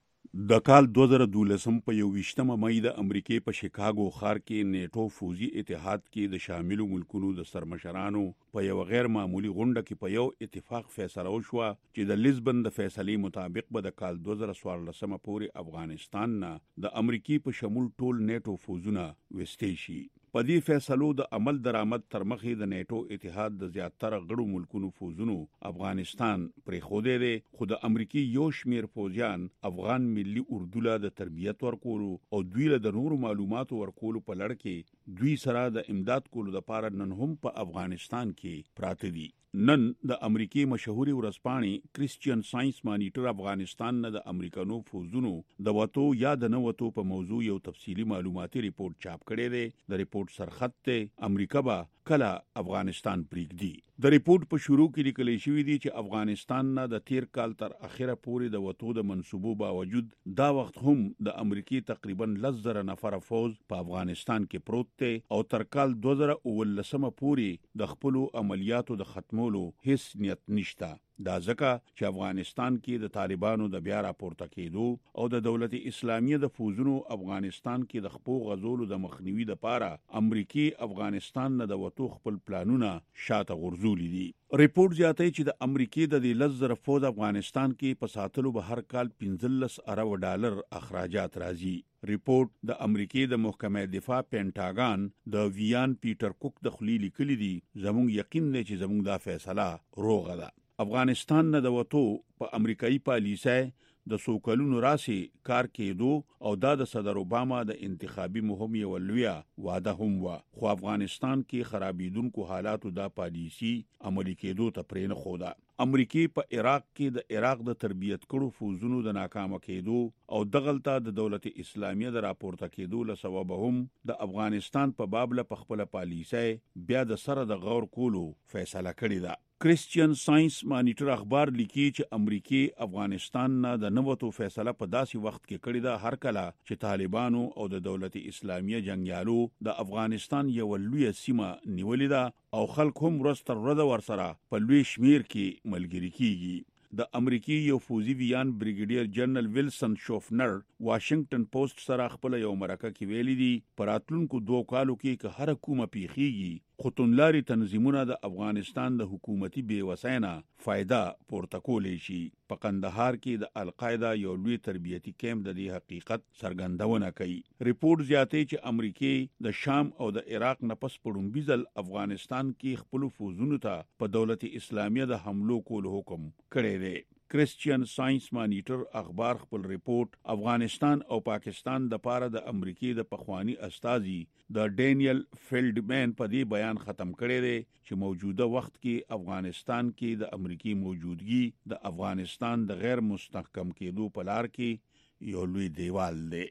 د کال دوه زره دولسم په یوویشتمه مئی د امریکې په شیکاګو ښار کې نیټو فوزي اتحاد کې د شاملو ملکونو د سرمشرانو په یو غیر معمولی غونډه کې په یو اتفاق فیصله وشوه چې د لیزبن د فیصلې مطابق به د کال دوه زره څوارلسمه پورې افغانستان نه د امریکې په شمول ټول نیټو فوزونه وستې شي. په دې فیصلو د عمل درآمد تر مخې د نیټو اتحاد د زیاتره غړو ملکونو فوزونو افغانستان پرې خوده دي، خو د امریکای یو شمیر فوجیان افغان ملي اردو له د تربیت ورکولو او دوی له د نورو معلوماتو ورکولو په لړ کې دوی سره د امداد کولو لپاره نن هم په افغانستان کې پراته دي. نن د امریکای مشهوري ورځپاڼې کرسچین ساينس مانیټر افغانستان نه د امریکانو فوزونو د وټو یا د نه وټو په موضوع یو تفصیلی معلوماتي ریپورت چاپ کړی دی. د ریپورت سرخط ته امریکا با کله افغانستان پریږدي. د ریپورت په شروع کې لیکل شوی دی چې افغانستان نه د تیر کال تر اخره پورې د وټو د منسوبو باوجود دا وخت هم د امریکای تقریبا لس زره نفر فوز په افغانستان کې پروت دی او تر کال دوه زره اوولسمه پورې د خپل عملیاتو د ختمولو هیڅ نیت نشته. دا ځکه چې افغانستان کې د طالبانو د بیا راپورته کېدو او د دولت اسلامیه د فوزونو افغانستان کې د خپو غزولو د مخنیوي لپاره امریکای افغانستان نه د وټو خپل پلانونه شاته غورځولي دي. ریپورت زیاتوي چې د امریکای د لس زره فوز افغانستان کې په ساتلو به هر کال پنځلس ارب ډالر اخراجات راځي. ریپورت د امریکای د محکمه دفاع پینټاګان د ویان پیټر کوک د خلی لیکلي دي زموږ یقین دی چې زموږ دا فیصله روغه ده. افغانستان نه د وټو په امریکایي پالیسۍ د سوکلونو راسي کار کېدو او دا د صدر اوباما د انتخابي مهم یو لویه وعده هم و، خو افغانستان کې خرابېدونکو حالاتو دا پالیسی عملي کېدو ته پرې نه خوده. امریکای په عراق کې د عراق د تربیت کړو فوزونو د ناکامه کېدو او دغلطه د دولت اسلامیه د راپورته کېدو له سبب هم د افغانستان په باب له خپل پالیسۍ بیا د سره د غور کولو فیصله کړې ده. کرسچین ساينس مانیټر اخبار لیکي چې امریکای افغانستان نه د نووتو فیصله په داسې وخت کې کړې ده هر کله چې طالبانو او د دولت اسلامیه جنگیالو د افغانستان یو لوی سیمه نیولې ده او خلک هم ورستر رده ورسره په لوی شمیر کې ملګری کیږي. د امریکای یو فوزي ویان بریګیډیر جنرال ویلسن شوفنر واشنگټن پوسټ سره خپل یو مرکه کې ویلي دي پراتلونکو دوه کالو کې که هر کومه پیخیږي خطونلاري تنظیمونه د افغانستان د حکومتي بیوسینه فائدہ پورته کولی شي. په قندهار کې د القاعده یو لوی تربیتی کیمپ د دې حقیقت څرګندونه کوي. ریپورت زیاتوي چې امریکای د شام او د عراق نه پس پړومبي ځل افغانستان کې خپل فوزونو ته په دولت اسلامیه د حملو کول حکم کړی دی. کرسچین ساينس مانیټر اخبار خپل ریپورت افغانستان او پاکستان د پاره د امریکای د پخوانی استاذي د ډینیل فیلډمن په دې بیان ختم کړی دی چې موجوده وخت کې افغانستان کې د امریکای موجودګي د افغانستان د غیر مستحکم کېدو په لار کې یو لوی دیوال دی.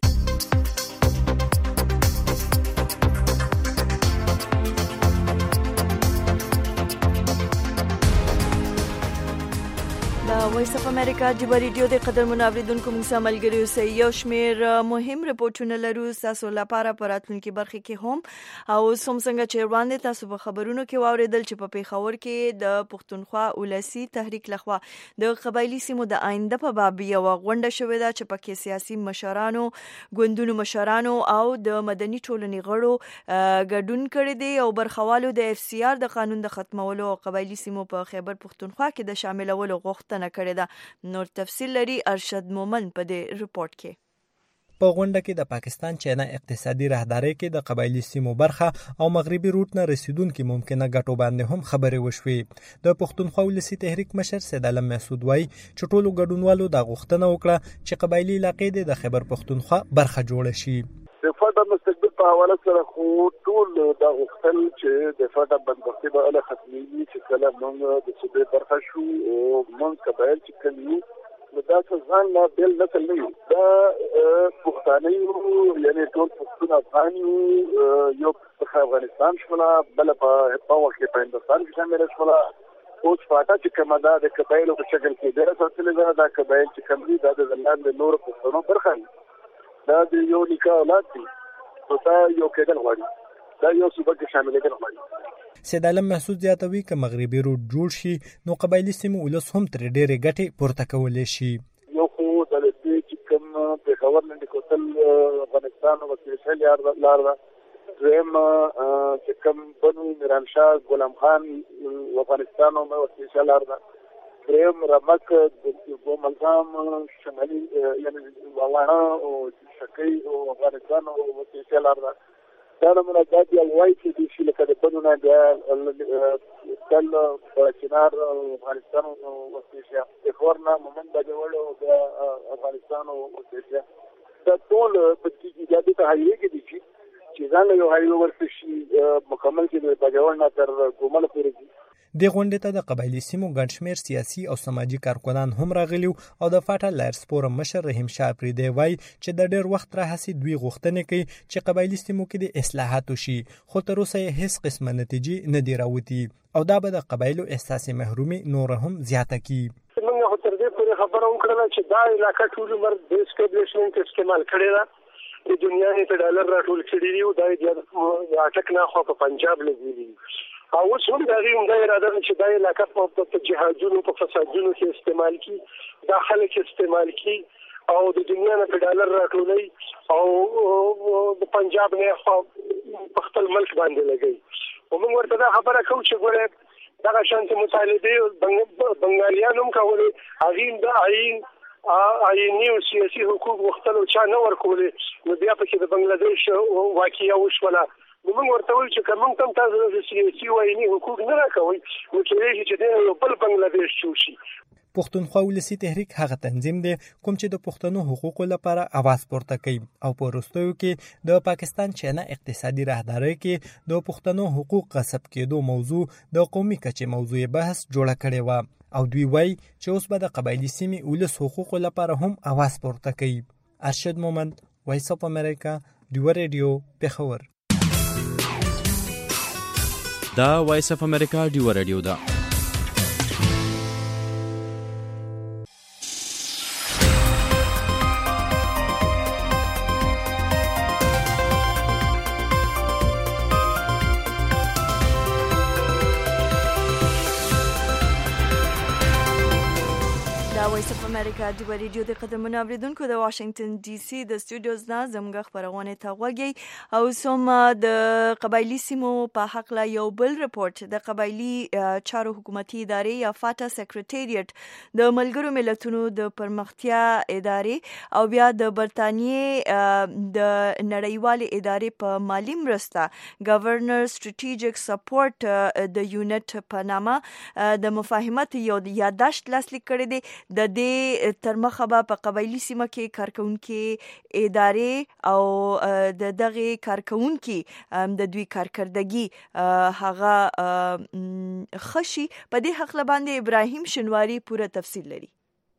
د وایس اف امریکا د ریډیو د قدر منوریدونکو موږ سره ملګری اوسئ. یو شمیر مهم رپورټونه لرو تاسو لپاره په راتلونکي برخه کې هم او سم څنګه چې وړاندې تاسو په خبرونو کې واوریدل چې په پیښور کې د پښتونخوا ولسی تحریک لخوا د قبایلی سیمو د آینده په باب یو غونډه شوې ده چې پکې سیاسي مشرانو، ګوندونو مشرانو او د مدني ټولنې غړو ګډون کړی دی او برخوالو د اف سی آر د قانون د ختمولو او قبایلی سیمو په خیبر پښتونخوا کې د شاملولو غوښتنه نه کړی ده. نور تفصیل لري ارشد مومن په دې رپورت کې. په غونډه کې د پاکستان چاینا اقتصادي راهداري کې د قبایلی سیمو برخه او مغربي روټ نه رسیدونکو ممکنه ګټو باندې هم خبرې وشوې. د پښتونخوا ولسی تحریک مشر سید علم محسود وای چې ټولو ګډونوالو د غوښتنه وکړه چې قبایلی علاقې د خیبر پښتونخوا برخه جوړ شي. د فاټا مستقبل په حواله سره خو ټول د غوښتل چې د فاټا بندبختي به له ختمېږي چې کله موږ د صوبې برخه شو او موږ قبایل چې کوم یو نو دا ځان لا بل نسل نه یو دا پښتانه یو یعنی ټول پښتون افغان یو په افغانستان شموله بل په په وخت کې په هندستان کې شامل شموله اوس فاټا چې کومه ده د قبایلو په شکل کې ډېره ساتلې ده. دا قبایل چې کوم دي دا د لاندې نورو پښتنو برخه دي. دا د یو نیکه اولاد دي نو دا یو کېدل غواړي، دا یو صوبه کې شاملېدل غواړي. سید عالم محسود زیاتوي که مغربي روډ جوړ شي نو قبایلي سیمو ولس هم ترې ډېرې ګټې پورته کولی شي. یو خو د دې چې کوم پېښور لنډۍ کوتل افغانستان او سپېشل لار ده، دویم چې کوم بنو میرانشاه غلام خان افغانستان او سپېشل لار ده، دریم رمک ګوملګام شمالي یعنې واواڼه او شکی او افغانستان او سپېشل لار ده. دا نمونه دا بیا وایي چې دي چې لکه د بنو نه بیا تل چنار افغانستان او سپېشل پېښور نه مومند باجوړ او بیا افغانستان او سپېشل دا ټول په دې کې د هایوي کې دي چې ځان له یو هایوي ورته شي مکمل چې د باجوړ نه تر ګومل پورې دي. د غونډې ته د قبایلي سیمو ګڼ شمېر سیاسي او سماجي کارکنان هم راغلي او د فاټا لایرز فورم مشر رحیم شاه پریدی وایي چې د ډېر وخت راهیسې دوی غوښتنې کوي چې قبایلي سیمو کې د اصلاحاتو شي، خو تر اوسه یې هیڅ قسمه نتیجې نه دي راوتي او دا به د قبایلو احساس محرومي نور هم زیاته کړي. موږ خو تر دې پورې خبره وکړله چې دا علاقه ټول عمر د اسټابلیشمنټ استعمال کړې ده، د دنیا نه په ډالر راټول کړي دي او دا د اټک نه خو په پنجاب لګېږي او اوس هم دا غي هم دا اراده چې دا علاقه په جهادونو په فسادونو کې استعمال کی، دا خلک استعمال کی او د دنیا نه په ډالر راټولي او د پنجاب نه خو په خپل ملک باندې لګي. ومن ورته دا خبره کوم چې ګوره دا شانت مطالبه بنگالیان هم کولې، هغه د عین آئینی او سیاسي حقوق وختلو چا نه ورکولې، نو بیا پکې د بنگلاديش واقعیا وشوله. نو موږ ورته وایو چې کوم تم تاسو د سیاسي او آئینی حقوق نه راکوي نو کېږي چې د یو بل بنگلاديش شي. پښتونخوا ولسی تحریک هغه تنظیم دی کوم چې د پښتنو حقوقو لپاره आवाज پورته کوي او په وروستیو کې د پاکستان چینه اقتصادي راهداري کې د پښتنو حقوق غصب کېدو موضوع د قومي کچې موضوع بحث جوړه کړې و او دوی وایي چې اوس به د قبایلي سیمې ولس حقوقو لپاره هم आवाज پورته کوي. ارشد مومند، وایس اف امریکا، ډیو ریډیو، پېښور. دا وایس اف امریکا ډیو ریډیو ده. وایس اف امریکا د ریډیو د قدمونو اوریدونکو د واشنگټن ډي سي د سټوډیوز نه زموږ خبرونه ته وګورئ او سم د قبایلی سیمو په حق لا یو بل رپورت د قبایلی چارو حکومتي ادارې یا فاټا سیکریټریټ د ملګرو ملتونو د پرمختیا ادارې او بیا د برتانیې د نړیوالې ادارې په مالی مرسته گورنر سټریټیجیک سپورټ د یونټ په نامه د مفاهمت یو یادداشت لاسلیک کړی دی. د دې ترمخه به په قبایلی سیمه کې کارکونکي ادارې او د دغه کارکونکي د دوی کارکردګي هغه خشي په دې حق باندې ابراهیم شنواری پوره تفصیل لري.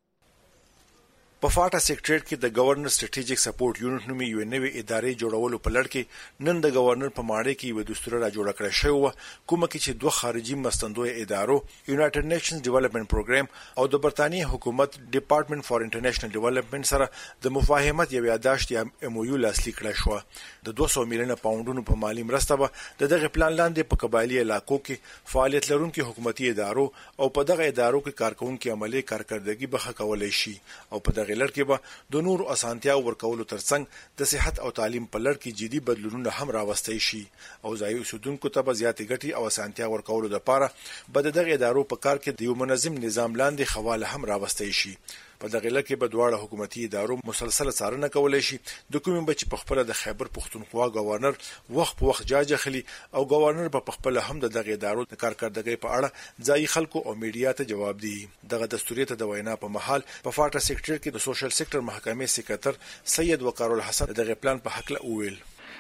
په فاټا سیکریټریټ کې د گورنر سټریټیجیک سپورټ یونټ نومي یو نوې ادارې جوړولو په لړ کې نن د گورنر په ماڼۍ کې یو دستور را جوړ کړی شوی و، کومه کې چې دوه خارجي مستندوی ادارو یونایټډ نیشنز ډیولپمنٹ پروګرام او د برتانیې حکومت ډپارټمنټ فار انټرنیشنل ډیولپمنٹ سره د مفاهمت یو یادداشت یا ام او یو لاسلیک کړی شو. د دوه سوه میلیونه پاونډونو په مالی مرسته به د دغه پلان لاندې په قبایلی علاقو کې فعالیت لرونکي حکومتي ادارو او په دغه ادارو کې کارکونکي عملی کارکردګي به ښه کولای شي او په دغه لړ کې به د نور اسانتیا ورکولو ترڅنګ د صحت او تعلیم په لړ کې جدي بدلونونه هم راوستي شي او ځایي اوسیدونکو ته به زیاتې ګټې او اسانتیا ورکولو لپاره به دغه ادارو په کار کې د یو منظم نظام لاندې خواله هم راوستي شي. په دغه لړ کې به دواړه حکومتي ادارو مسلسل څارنه کولای شي د کومې بچ په خپل د خیبر پښتونخوا گورنر وخت په وخت جاج اخلي او گورنر په خپل هم د دغه ادارو د کارکردګۍ په اړه ځایي خلکو او میډیا ته جواب دی. دغه دستوریت د وینا په محل په فاټا سیکریټریټ کې د سوشل سېکټر محکمې سکرټر سید وقار الحسن دغه پلان په حق له ویل.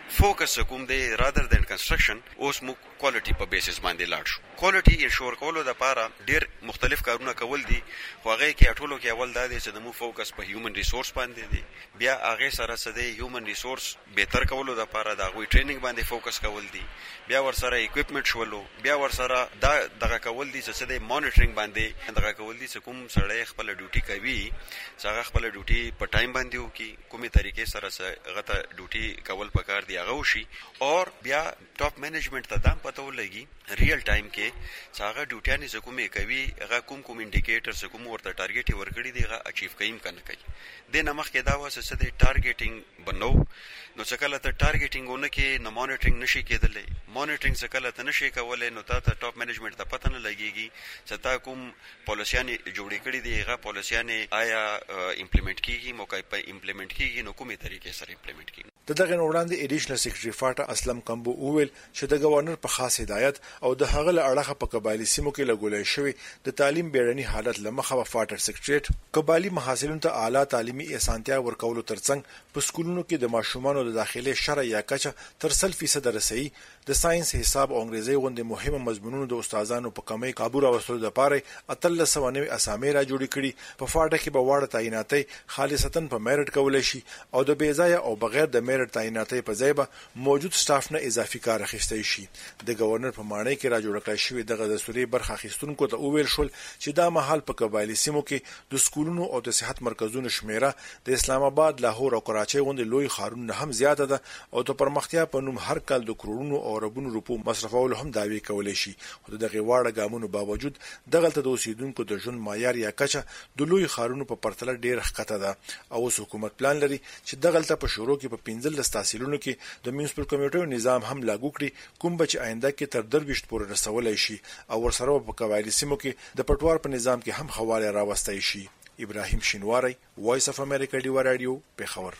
فوکس کوم دی رادر دین کنسترکشن اوس مو کوالټي په بیسس باندې لاړ شو. کوالټي انشور کولو د لپاره ډیر مختلف کارونه کول دي، خو هغه کې ټولو کې اول دا دی چې د مو فوکس په هیومن ریسورس باندې دی، بیا هغه سره سره د هیومن ریسورس بهتر کولو د لپاره دا غوي ټریننګ باندې فوکس کول دي، بیا ور سره اکوپمنټ شولو، بیا ور سره دا دغه کول دي چې د مانیټرینګ باندې دغه کول دي چې کوم سړی خپل ډیوټي کوي چې هغه خپل ډیوټي په ټایم باندې وکي، کومه طریقې سره هغه ته ډیوټي کول پکار دی هغه وشي، او بیا ټاپ مینجمنت ته دام پته ولګي ریل ټایم کې چې هغه ډیوټیانې چې کومې کوي هغه کوم کوم انډیکیټر چې کوم ورته ټارګېټ ورکړي دي هغه اچیو کوي که نه کوي. دې نه مخکې دا وه چې څه دی ټارګېټینګ بنو، نو چې کله ته ټارګېټینګ ونه کې نو مانیټرینګ نشي کېدلی. مانیټرینګ چې کله ته نشي کولی نو تا ته ټاپ مینجمنټ ته پته نه لګېږي چې تا کوم پالیسیانې جوړې کړي دي هغه پالیسیانې آیا امپلیمنټ کېږي، مو که امپلیمنټ کېږي نو کومې طریقې سره امپلیمنټ کېږي. د دغه وړاندې ایډیشنل سیکریټري فاټا اسلم کمبو وویل چې د گورنر په خاص هدایت او د هغه له اړخه په قبایلی سیمو کې لګولای شوی د تعلیم بیړني حالت لمخه فاټر سیکریټریټ قبایلی محصلینو ته اعلی تعلیمي اسانتیا ورکولو ترڅنګ په سکولونو کې د ماشومانو د داخلي شرع یا کچه تر سل فیصد رسي، د ساينس، حساب او انګریزي غونډې مهمه مضمونونو د استادانو په کمۍ کابو راوستلو لپاره اتل سوانوي اسامي را جوړې کړي. په فاټا کې به واړه تعیناتي خالصتاً په میرټ کولای شي او د بیځای او بغیر د میرټ تعیناتي په ځای به موجود سټاف نه اضافي کار اخیستای شي. د گورنر په مانۍ کې را جوړ کړی شوی دغه دستوري برخه اخیستونکو ته وویل شول چې دا مهال په قبایلی سیمو کې د سکولونو او د صحت مرکزونو شمیره د اسلام آباد، لاهور او کراچۍ غوندې لوی ښارونو هم زیاته ده او د پرمختیا په نوم هر کال د کروڑونو او اربونو روپو مصرفولو هم دعوی کولای شي. خو دغه واړه ګامونو باوجود دغه ته د اوسیدونکو د ژوند معیار یا کچه د لوی ښارونو په پرتله ډیر ښکته ده او حکومت پلان لري چې دغه ته په شروع کې په پنځلس تحصیلونو کې د میونسپل کمیټو نظام هم لاګو کړي، کوم به چې آینده کې تر درویشت پورې رسولای شي او ورسره په قبایلی سیمو کې د پټوار په نظام کې هم خواله راوستای شي. ابراهیم شینواری، وایس اف امریکا، ډیوا رادیو، پیښور.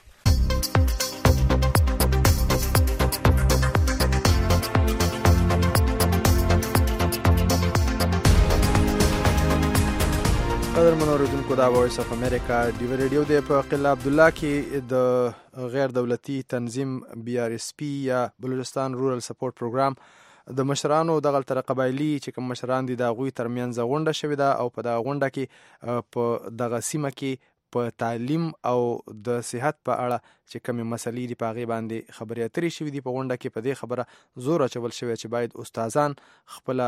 قدر منوردونکو دا وایس اف امریکا ډیوا رادیو دی. په قلعه عبدالله کې د غیر دولتي تنظیم بی آر اس پی یا بلوچستان رورل سپورټ پروګرام د مشرانو دغه تر قبایلی چې کوم مشران دي د غوي ترمنځ غونډه شوې ده او په دغه غونډه کې په دغه سیمه کې په تعلیم او د صحت په اړه چې کوم مسلې دي په غي باندې خبرې اترې شوې دي. په غونډه کې په دې خبره زور اچول شوی چې باید استادان خپل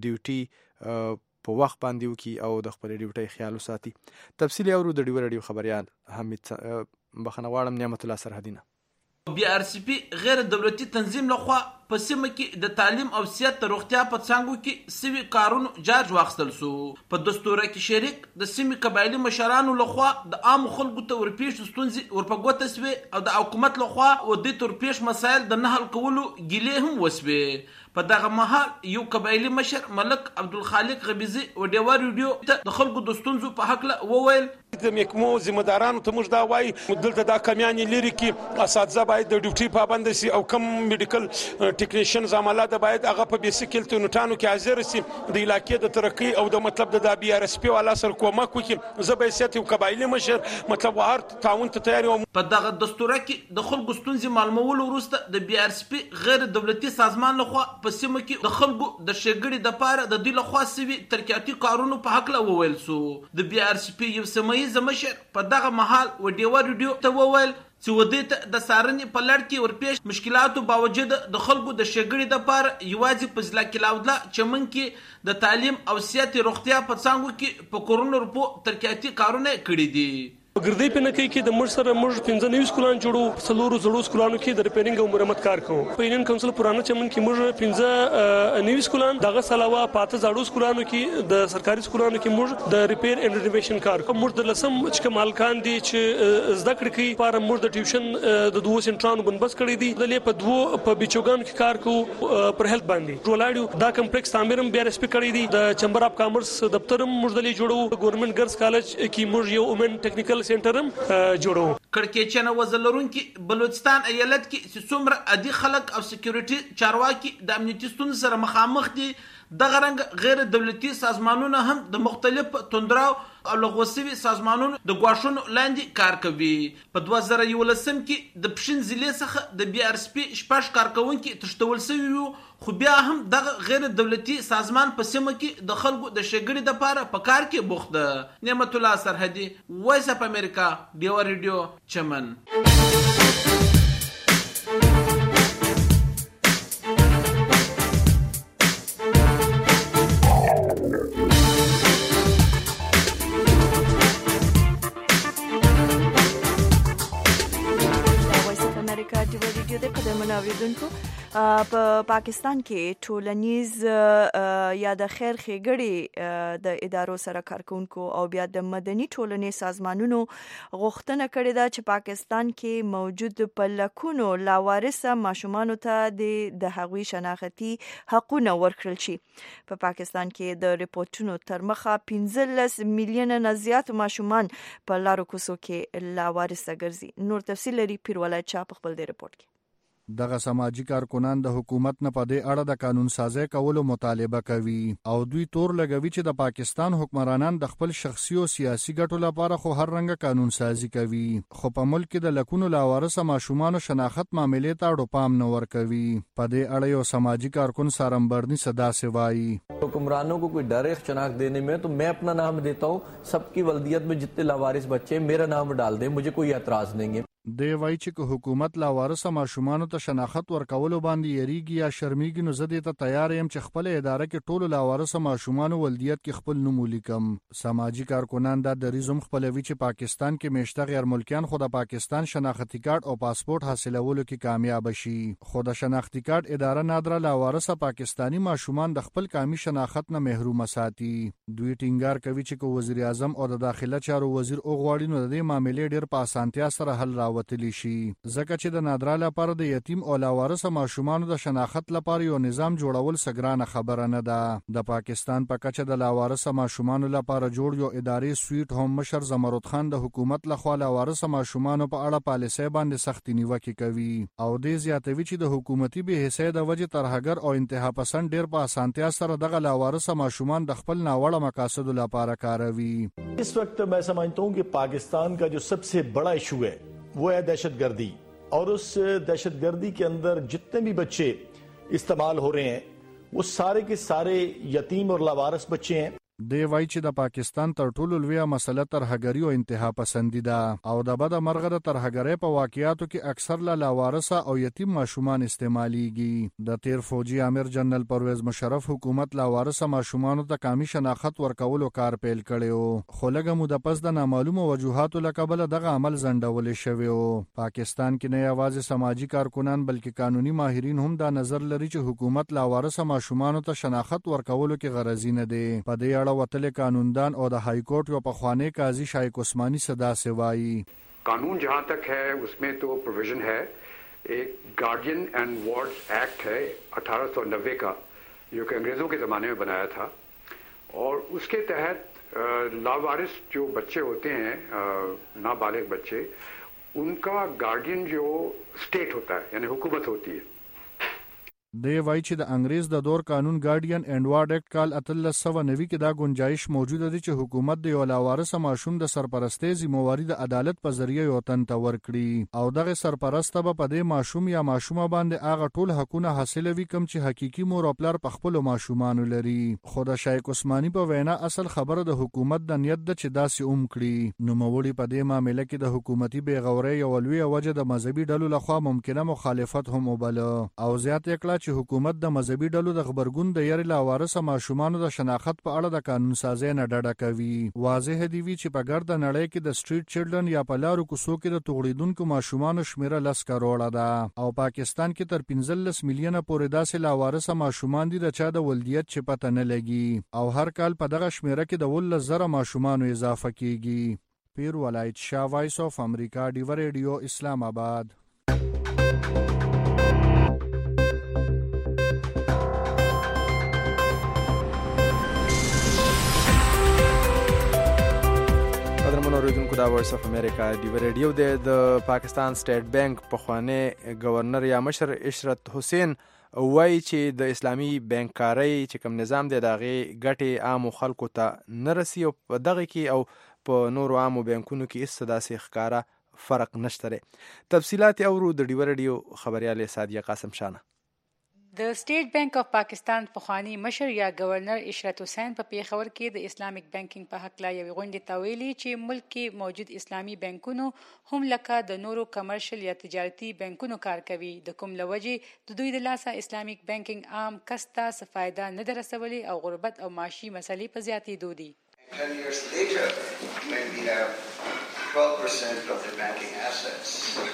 ډیوټي په وخت باندې وکي او د خپل ډیوټي خیال وساتي. تفصیلی اورو د ډیوا رادیو خبريال حمید بخنه واړم نعمت الله سرحدینه. بی آر سی پی غیر دولتي تنظیم لخوا په سیمه کې د تعلیم او صحت د روغتیا په څانګو کې سوي کارونو جارج واخیستل سو. په دستوره کې شریک د سیمې قبایلی مشرانو لخوا د عام خلکو ته ورپېښ ستونزې ورپګوته سوي او د حکومت لخوا و د ترپېښ مسایل د نه حل کولو ګیلې هم وسوي. په دغه مهال یو قبایلی مشر ملک عبدالخالق غبیزي و ډیوا رادیو ته د خلکو د ستونزو په حق له وویل د محکمو ذمہدارانو ته موږ دا وایي دلته دا کمیانې لري کې اساتذه باید د ډیوټي پابند شي او کم میډیکل ټیکنیشنز عملات باید هغه په بیسیکل ټونټانو کې حاضر شي د علاقې د ترقی او د مطلب د بی آر اس پی والا سره کومک وکړي. زه به سیاسي او قبایلی مشر مطلب هر تعاون ته تیار یم. په دغه دستوره کې د خلکو ستونزې معلومولو وروسته د بی آر اس پی غیر دولتي سازمان لخوا په سیمه کې د خلکو د شګړې د پاره د دوی لخوا سوي ترقیاتي کارونو په حق له وویل سو. د بی آر سی پی یو سیمایي مشر په دغه محل و ډیوا رادیو ته وویل چې ودې د سارنې په لړ کې ورپېښ مشکلاتو باوجود د خلکو د شګړې د پاره یوازې په ضلع کلاودله چمن کې د تعلیم او صحت روغتیا په څانګو کې په کورونو روپو ترقیاتي کارونه کړي دي. ګردې په نکې کې د موږ سره موږ پنځه نوي سکولان جوړو، څلورو زړو سکولانو کې د ریپیرینګ او مرمت کار کوو. په یونین کونسل پرانه چمن کې موږ پنځه نوي سکولان دغه سلاوه پاته زړو سکولانو کې د سرکاري سکولانو کې موږ د ریپیر اینډ رینوویشن کار کوو. موږ د لسم چې کمالکان دي چې زده کړې کوي لپاره موږ د ټیوشن د دوه سنټرانو بندبس کړی دي. د لې په دوه په بیچوګانو کې کار کوو پر هیلث باندې. ټولاډیو دا کمپلیکس تعمیرم بیا رسپی کړی دي. د چمبر اف کامرس دفترم موږ د لې جوړو. ګورنمنت ګرلز کالج کې موږ یو وومن ټیکنیکل سنټرم جوړو. کړکېچنه وزلرونکي بلوچستان ایالت کې چې څومره عادي خلک او سکیورټي چارواکي د امنیتي ستونزو سره مخامخ دي دغه رنګ غیر دولتي سازمانونه هم د مختلف توندراو او لغوسوي سازمانونو د ګواښونو لاندې کار کوي. په دوه زره یولسم کې د پښین ضلع څخه د بي ار اس پي شپږ کارکونکي تښتول شوي وو، خو بیا هم دغه غیر دولتي سازمان په سیمه کې د خلکو د ښېګړې دپاره په کار کې بوخت ده. نعمت الله سرحدي، وایس اف امریکا، ډیوه ریډیو، چمن. اوریدونکو په پاکستان کې ټولنیز یا د خیر ښېګړې د ادارو سره کارکونکو او بیا د مدني ټولنې سازمانونو غوښتنه کړې ده چې پاکستان کې موجود په لکونو لاوارثه ماشومانو ته د هغوی شناختي حقونه ورکړل شي. په پاکستان کې د ریپورتونو تر مخه پنځلس میلیونه نه زیات ماشومان په لارو کوڅو کې لاوارثه ګرځي. نور تفصیل لري پیرولای چا په خپل دی ریپورت کې. دغه سماجی کارکنان د حکومت نه په دې اړه د قانون سازی کولو مطالبه کوي او دوی تور لګوي چې د پاکستان حکمرانان د خپل شخصي او سیاسي ګټو لپاره خو هر رنګه قانون سازی کوي، خو په ملک کې د لکونو لاوارثه ماشومانو شناخت معاملې ته اړو پام نه ورکوي. په دې اړه یو سماجی کارکن سارمبرنی صدا سے وایي، حکمرانوں کو کوئی ڈر ہے شناخت دینے میں تو میں اپنا نام دیتا ہوں، سب کی ولدیت میں جتنے لاوارث بچے میرا نام ڈال دیں، مجھے کوئی اعتراض نہیں ہے. دی وایي چې حکومت لاوارثه ماشومانو ته شناخت ورکولو باندې یریږي یا شرمیږي، نو زه دې ته تیار یم چې خپل اداره کې ټولو لاوارثه ماشومانو ولدیت کې خپل نوم ولیکم. سماجی کارکنان دا دریزم خپلوي چې پاکستان کې میشته غیر ملکیان خو د پاکستان شناختی کارت او پاسپورت حاصلولو کې کامیاب شي، خو د شناختی کارت اداره نادره لاوارثه پاکستانی ماشومان د خپل قومي شناخت نه محروم ساتي. دوی ټینګار کوي چې وزیر اعظم او د داخله چارو وزیر اوغواړي نو د دې معاملې ډېر په اسانتیا سره حل راوتلی شي، ځکه چې د نادره لپاره د یتیم او لاوارثه ماشومانو د شناخت لپاره یو نظام جوړول سګرانه خبره نه ده. د پاکستان په کچه د لاوارثه ماشومانو لپاره جوړ یو ادارې سویټ هم مشر زمرد خان د حکومت لخوا لاوارثه ماشومانو په اړه پالیسۍ باندې سختي نیوکې کوي او دې زیاتوي چې د حکومتي بې حسۍ د وجې ترهګر او انتها پسند ډېر په اسانتیا سره دغه لاوارثه ماشومان د خپل ناوړه مقاصدو لپاره کاروي. اس وقت میں سمجھتا ہوں کہ پاکستان کا جو سب سے بڑا ایشو ہے وہ ہے دہشت گردی، اور اس دہشت گردی کے اندر جتنے بھی بچے استعمال ہو رہے ہیں وہ سارے کے سارے یتیم اور لاوارث بچے ہیں. دی وایي چې د پاکستان تر ټولو لویه مسله ترهګري او انتها پسندي ده او د بده مرغه د ترهګرۍ په واقعیاتو کې اکثر له لاوارثه او یتیم ماشومان استعمالیږي. د تیر فوجي امیر جنرال پرویز مشرف حکومت لاوارثه ماشومانو ته قومي شناخت ورکولو کار پیل کړی و، خو لږه موده پس د نامعلومو وجوهاتو له کبله دغه عمل ځنډولی شوی و. پاکستان کې نه یوازې سماجی کارکنان بلکې قانوني ماهرین هم دا نظر لري چې حکومت لاوارثه ماشومانو ته شناخت ورکولو کې غرضی نه دی. په دې وتل قانوندان اور ہائی کورٹ و پخوانے قاضی شائق عثمانی صدا سے وائی، قانون جہاں تک ہے اس میں تو پروویژن ہے، ایک گارڈین اینڈ وارڈز ایکٹ ہے اٹھارہ سو نوے کا جو کہ انگریزوں کے زمانے میں بنایا تھا، اور اس کے تحت لاوارث جو بچے ہوتے ہیں نابالغ بچے، ان کا گارڈین جو اسٹیٹ ہوتا ہے یعنی حکومت ہوتی ہے. دی وایي چې د انګریز د دور قانون ګارډین اینډ وارډ اکټ کال اتلس سوه نوي کې دا گنجایش موجوده دي چې حکومت د یو لاوارثه ماشوم د سرپرستۍ ذمہواري د عدالت په ذریعه یو تن ته ورکړي او دغه سرپرسته به په دې ماشوم یا ماشومه باندې هغه ټول حقونه حاصلوي کوم چې حقيقي مور او پلار په خپلو ماشومانو لري. خو د شایق عثماني په وینا اصل خبره د حکومت د نیت ده چې داسې اوم کړي. نوموړي په دې معاملې کې د حکومتي بېغورۍ یوه لویه وجه د مذهبي ډلو لخوا ممکنه مخالفت هم وبله او زیاته یې کړه چې حکومت د مذهبي ډلو د خبرګون د یاري لاوارثه ماشومانو د شناخت په اړه د قانون سازی نه ډډه کوي. واضح دی وی چې په ګرد نړۍ کې د سټریټ چلډرن یا په لارو کوڅو کې د توغړیدونکو ماشومانو شمیره لس کروڑه ده او پاکستان کې تر پنځلس میلیونه پورې داسې لاوارثه ماشومان دي د چا د ولدیت چې پته نه لګي او هر کال په دغه شمیره کې د ولس زره ماشومانو اضافه کیږي. پیر ولایت شاه، وایس اف امریکا، ډیو ریډیو، اسلام آباد. اوریدونکو دا وایس اف امریکا ډیو ریډیو دی. د پاکستان سټیټ بانک پخوانی گورنر یا مشر عشرت حسین وایي چې د اسلامي بانککارۍ چې کوم نظام دی د هغې ګټې عامو خلکو ته نه رسي او په دغه کې او په نورو عامو بانکونو کې هېڅ داسې ښکاره فرق نشته دی. تفصیلات اورو د ډیوه رډیو خبریال سادیه قاسم شانه. د سټیټ بانک اف پاکستان پخوانی مشر یا گورنر عشرت حسین په پیښور کې د اسلامیک بانکینګ په حق لا یوې غونډې ته ویلي چې ملک کې موجود اسلامي بانکونو هم لکه د نورو کمرشل یا تجارتي بانکونو کار کوي، د کوم له وجې د دوی د لاسه اسلامیک بانکینګ عام کس ته څه فایده نه ده رسولې او غربت او معاشي مسلې په زیاتېدو دي. ten years later, when we have twelve percent of the banking assets,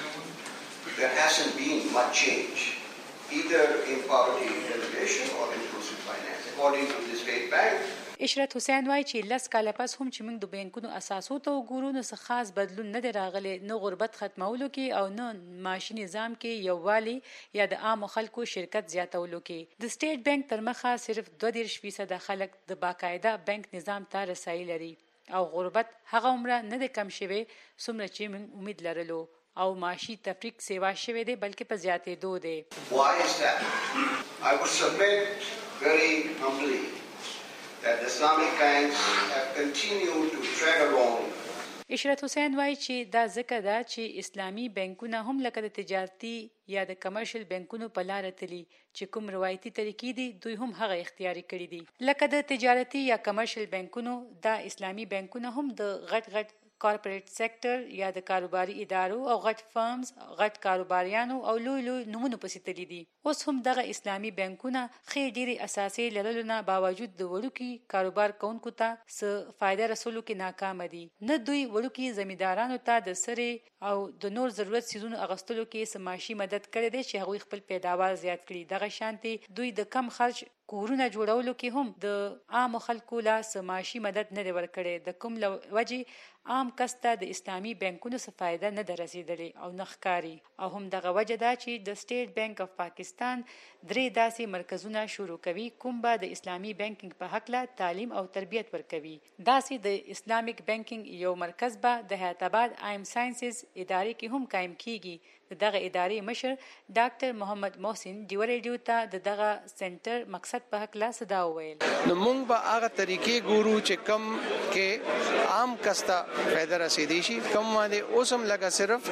there hasn't been much change, either in poverty elimination or inclusive finance. According to the State Bank, عشرت حسین وایي چې لس کاله پس هم چې موږ د بانکونو اساسو ته وګورو نو څه خاص بدلون نه دی راغلی، نه غربت ختمولو کې او نه معاشي نظام کې یووالي یا د عامو خلکو شرکت زیاتولو کې. د سټیټ بانک تر مخه صرف دوه دېرش فیصده خلک د باقاعده بانک نظام ته رسایي لري او غربت هغه عمره نه دی کم شوی څومره چې موږ امید لرلو او معاشي تفریق سیوا شوی دی بلکې په زیاتېدو دی. Why is that? I would submit very humbly that the Islamic banks have continued to tread along. عشرت حسین وایي چې دا ځکه ده چې اسلامي بانکونه هم لکه د تجارتي یا د کمرشل بانکونو په لاره تلي چې کوم روایتي طریقې دي دوی هم هغه اختیاري کړي دي. لکه د تجارتي یا کمرشل بانکونو دا اسلامي بانکونه هم د غټ غټ کارپوریټ سیکټر یا د کاروباري ادارو او غټ فرمز غټ کاروباریانو او لوی لوی نمونه پسې تللي دي. اوس هم دغه اسلامي بانکونه ښې ډېرې اساسي لرلو نه باوجود د وړوکي کاروبار کوونکو ته څه فایده رسولو کې ناکامه دي. نه دوی وړوکي زمیندارانو ته د سرې او د نور ضرورت څیزونو اغوستلو کې څه معاشي مدد کړی دی چې هغوی خپل پیداوار زیات کړي. دغه شانتي دوی د کم خرچ کورونه جوړولو کې هم د عامو خلکو لا څه معاشي مدد نه دی ورکړی، د کوم له وجې عام کس ته د اسلامي بانکونو څه فایده نه ده رسیدلې او نه ښکاري. او هم دغه وجه ده چې د سټیټ بانک اف پاکستان درې داسې مرکزونه شروع کوي کوم به د اسلامي بانکینګ په هکله تعلیم او تربیت ورکوي. داسې د اسلامک بانکینګ یو مرکز به د حیات آباد آیم ساینسز ادارې کې هم قایم کیږي. دغه ادارې مشر ډاکټر محمد محسن ډیو ریډیو ته د دغه سنټر مقصد په هکله صدا وویل. نو موږ به هغه طریقې ګورو چې کم کې عام کستا فائدہ رسیدي شي، کم باندې اوسم لګا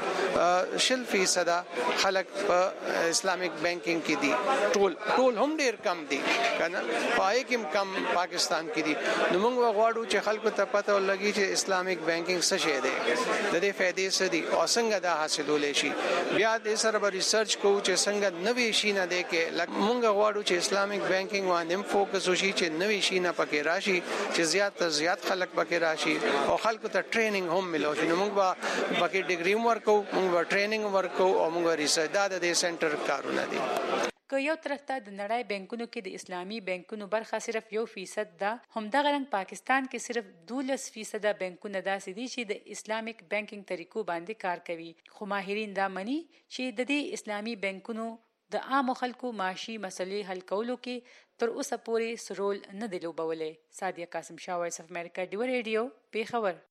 صرف شل فیصد خلک په اسلامیک بانکینګ کې دي، ټول ټول هم ډیر کم دي کنه، پای کې کم پاکستان کې دي. نو موږ غواړو چې خلکو ته پته ولګي چې اسلامیک بانکینګ څه شی دی، د دې فائدې څه دي او څنګه دا حاصلول شي. بیا د سره به ریسرچ کوو چې څنګه نوې شي نه دی کې لکه موږ غواړو چې اسلامیک بانکینګ باندې فوکس وشي چې نوې شي نه پکې راشي، چې زیات تر زیات خلک پکې راشي او خلکو ته ټریننګ هم ملو شي. نو موږ به پکې ډیګري ورکو، موږ به ټریننګ ورکو او موږ ریسرچ دا د سنټر کارونه دي. که یو طرف ته د نړۍ بانکونو کې د اسلامي بانکونو برخه صرف یو فیصد ده، همدغه رنګ پاکستان کې صرف دولس فیصد بانکونه داسې دي چې د اسلامیک بانکینګ طریقو باندې کار کوي. خو ماهرین دا مني چې د دې اسلامي بانکونو د عامو خلکو معاشي مسلې حل کولو کې تر اوسه پورې سرول نه دی لوبولی. سادیه قاسم شاه، وایس اف امریکا، ډیو ریډیو، پیښور.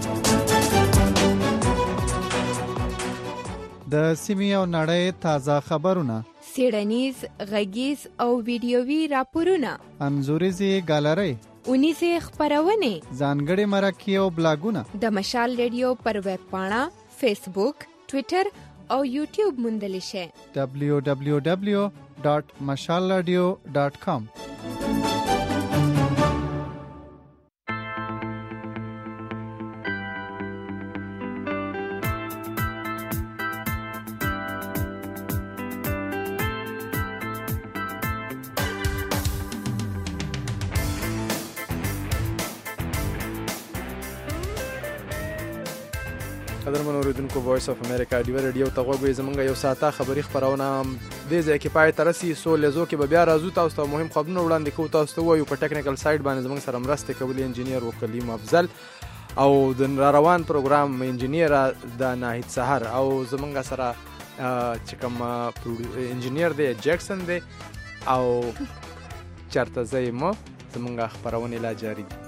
د سیمې او نړۍ تازه خبرونه، څېړنیز، غږیز او ویډیووي راپورونه، انځوریزې ګالرۍ، اونیزې خپرونې، ځانګړي مرکې او بلاګونه د مشال ریډیو پر ویب پاڼه، فیسبوک، ټویټر او یوټیوب موندلی شئ. دبلیو دبلیو دبلیو ډاټ مشال راډیو ډاټ کام. قدرمن اوریدونکو، وایس اف امریکا ډیو ریډیو ته غوږ وي. زمونږ یو ساعته خبري خبرونه دې ځای کې پای ته رسي. سو لیزو کې به بیا راځو تاسو ته مهم خبرونه وړاندې کوو. تاسو ته وایو په ټیکنیکل سایډ باندې زمونږ سره مرسته کوي انجینیر وکلیم افضل او د روان پروګرام انجینیر د ناهید سحر او زمونږ سره چې کوم انجینیر دی جیکسن دی او چرته زې مو زمونږ خبرونه لا جاری دي.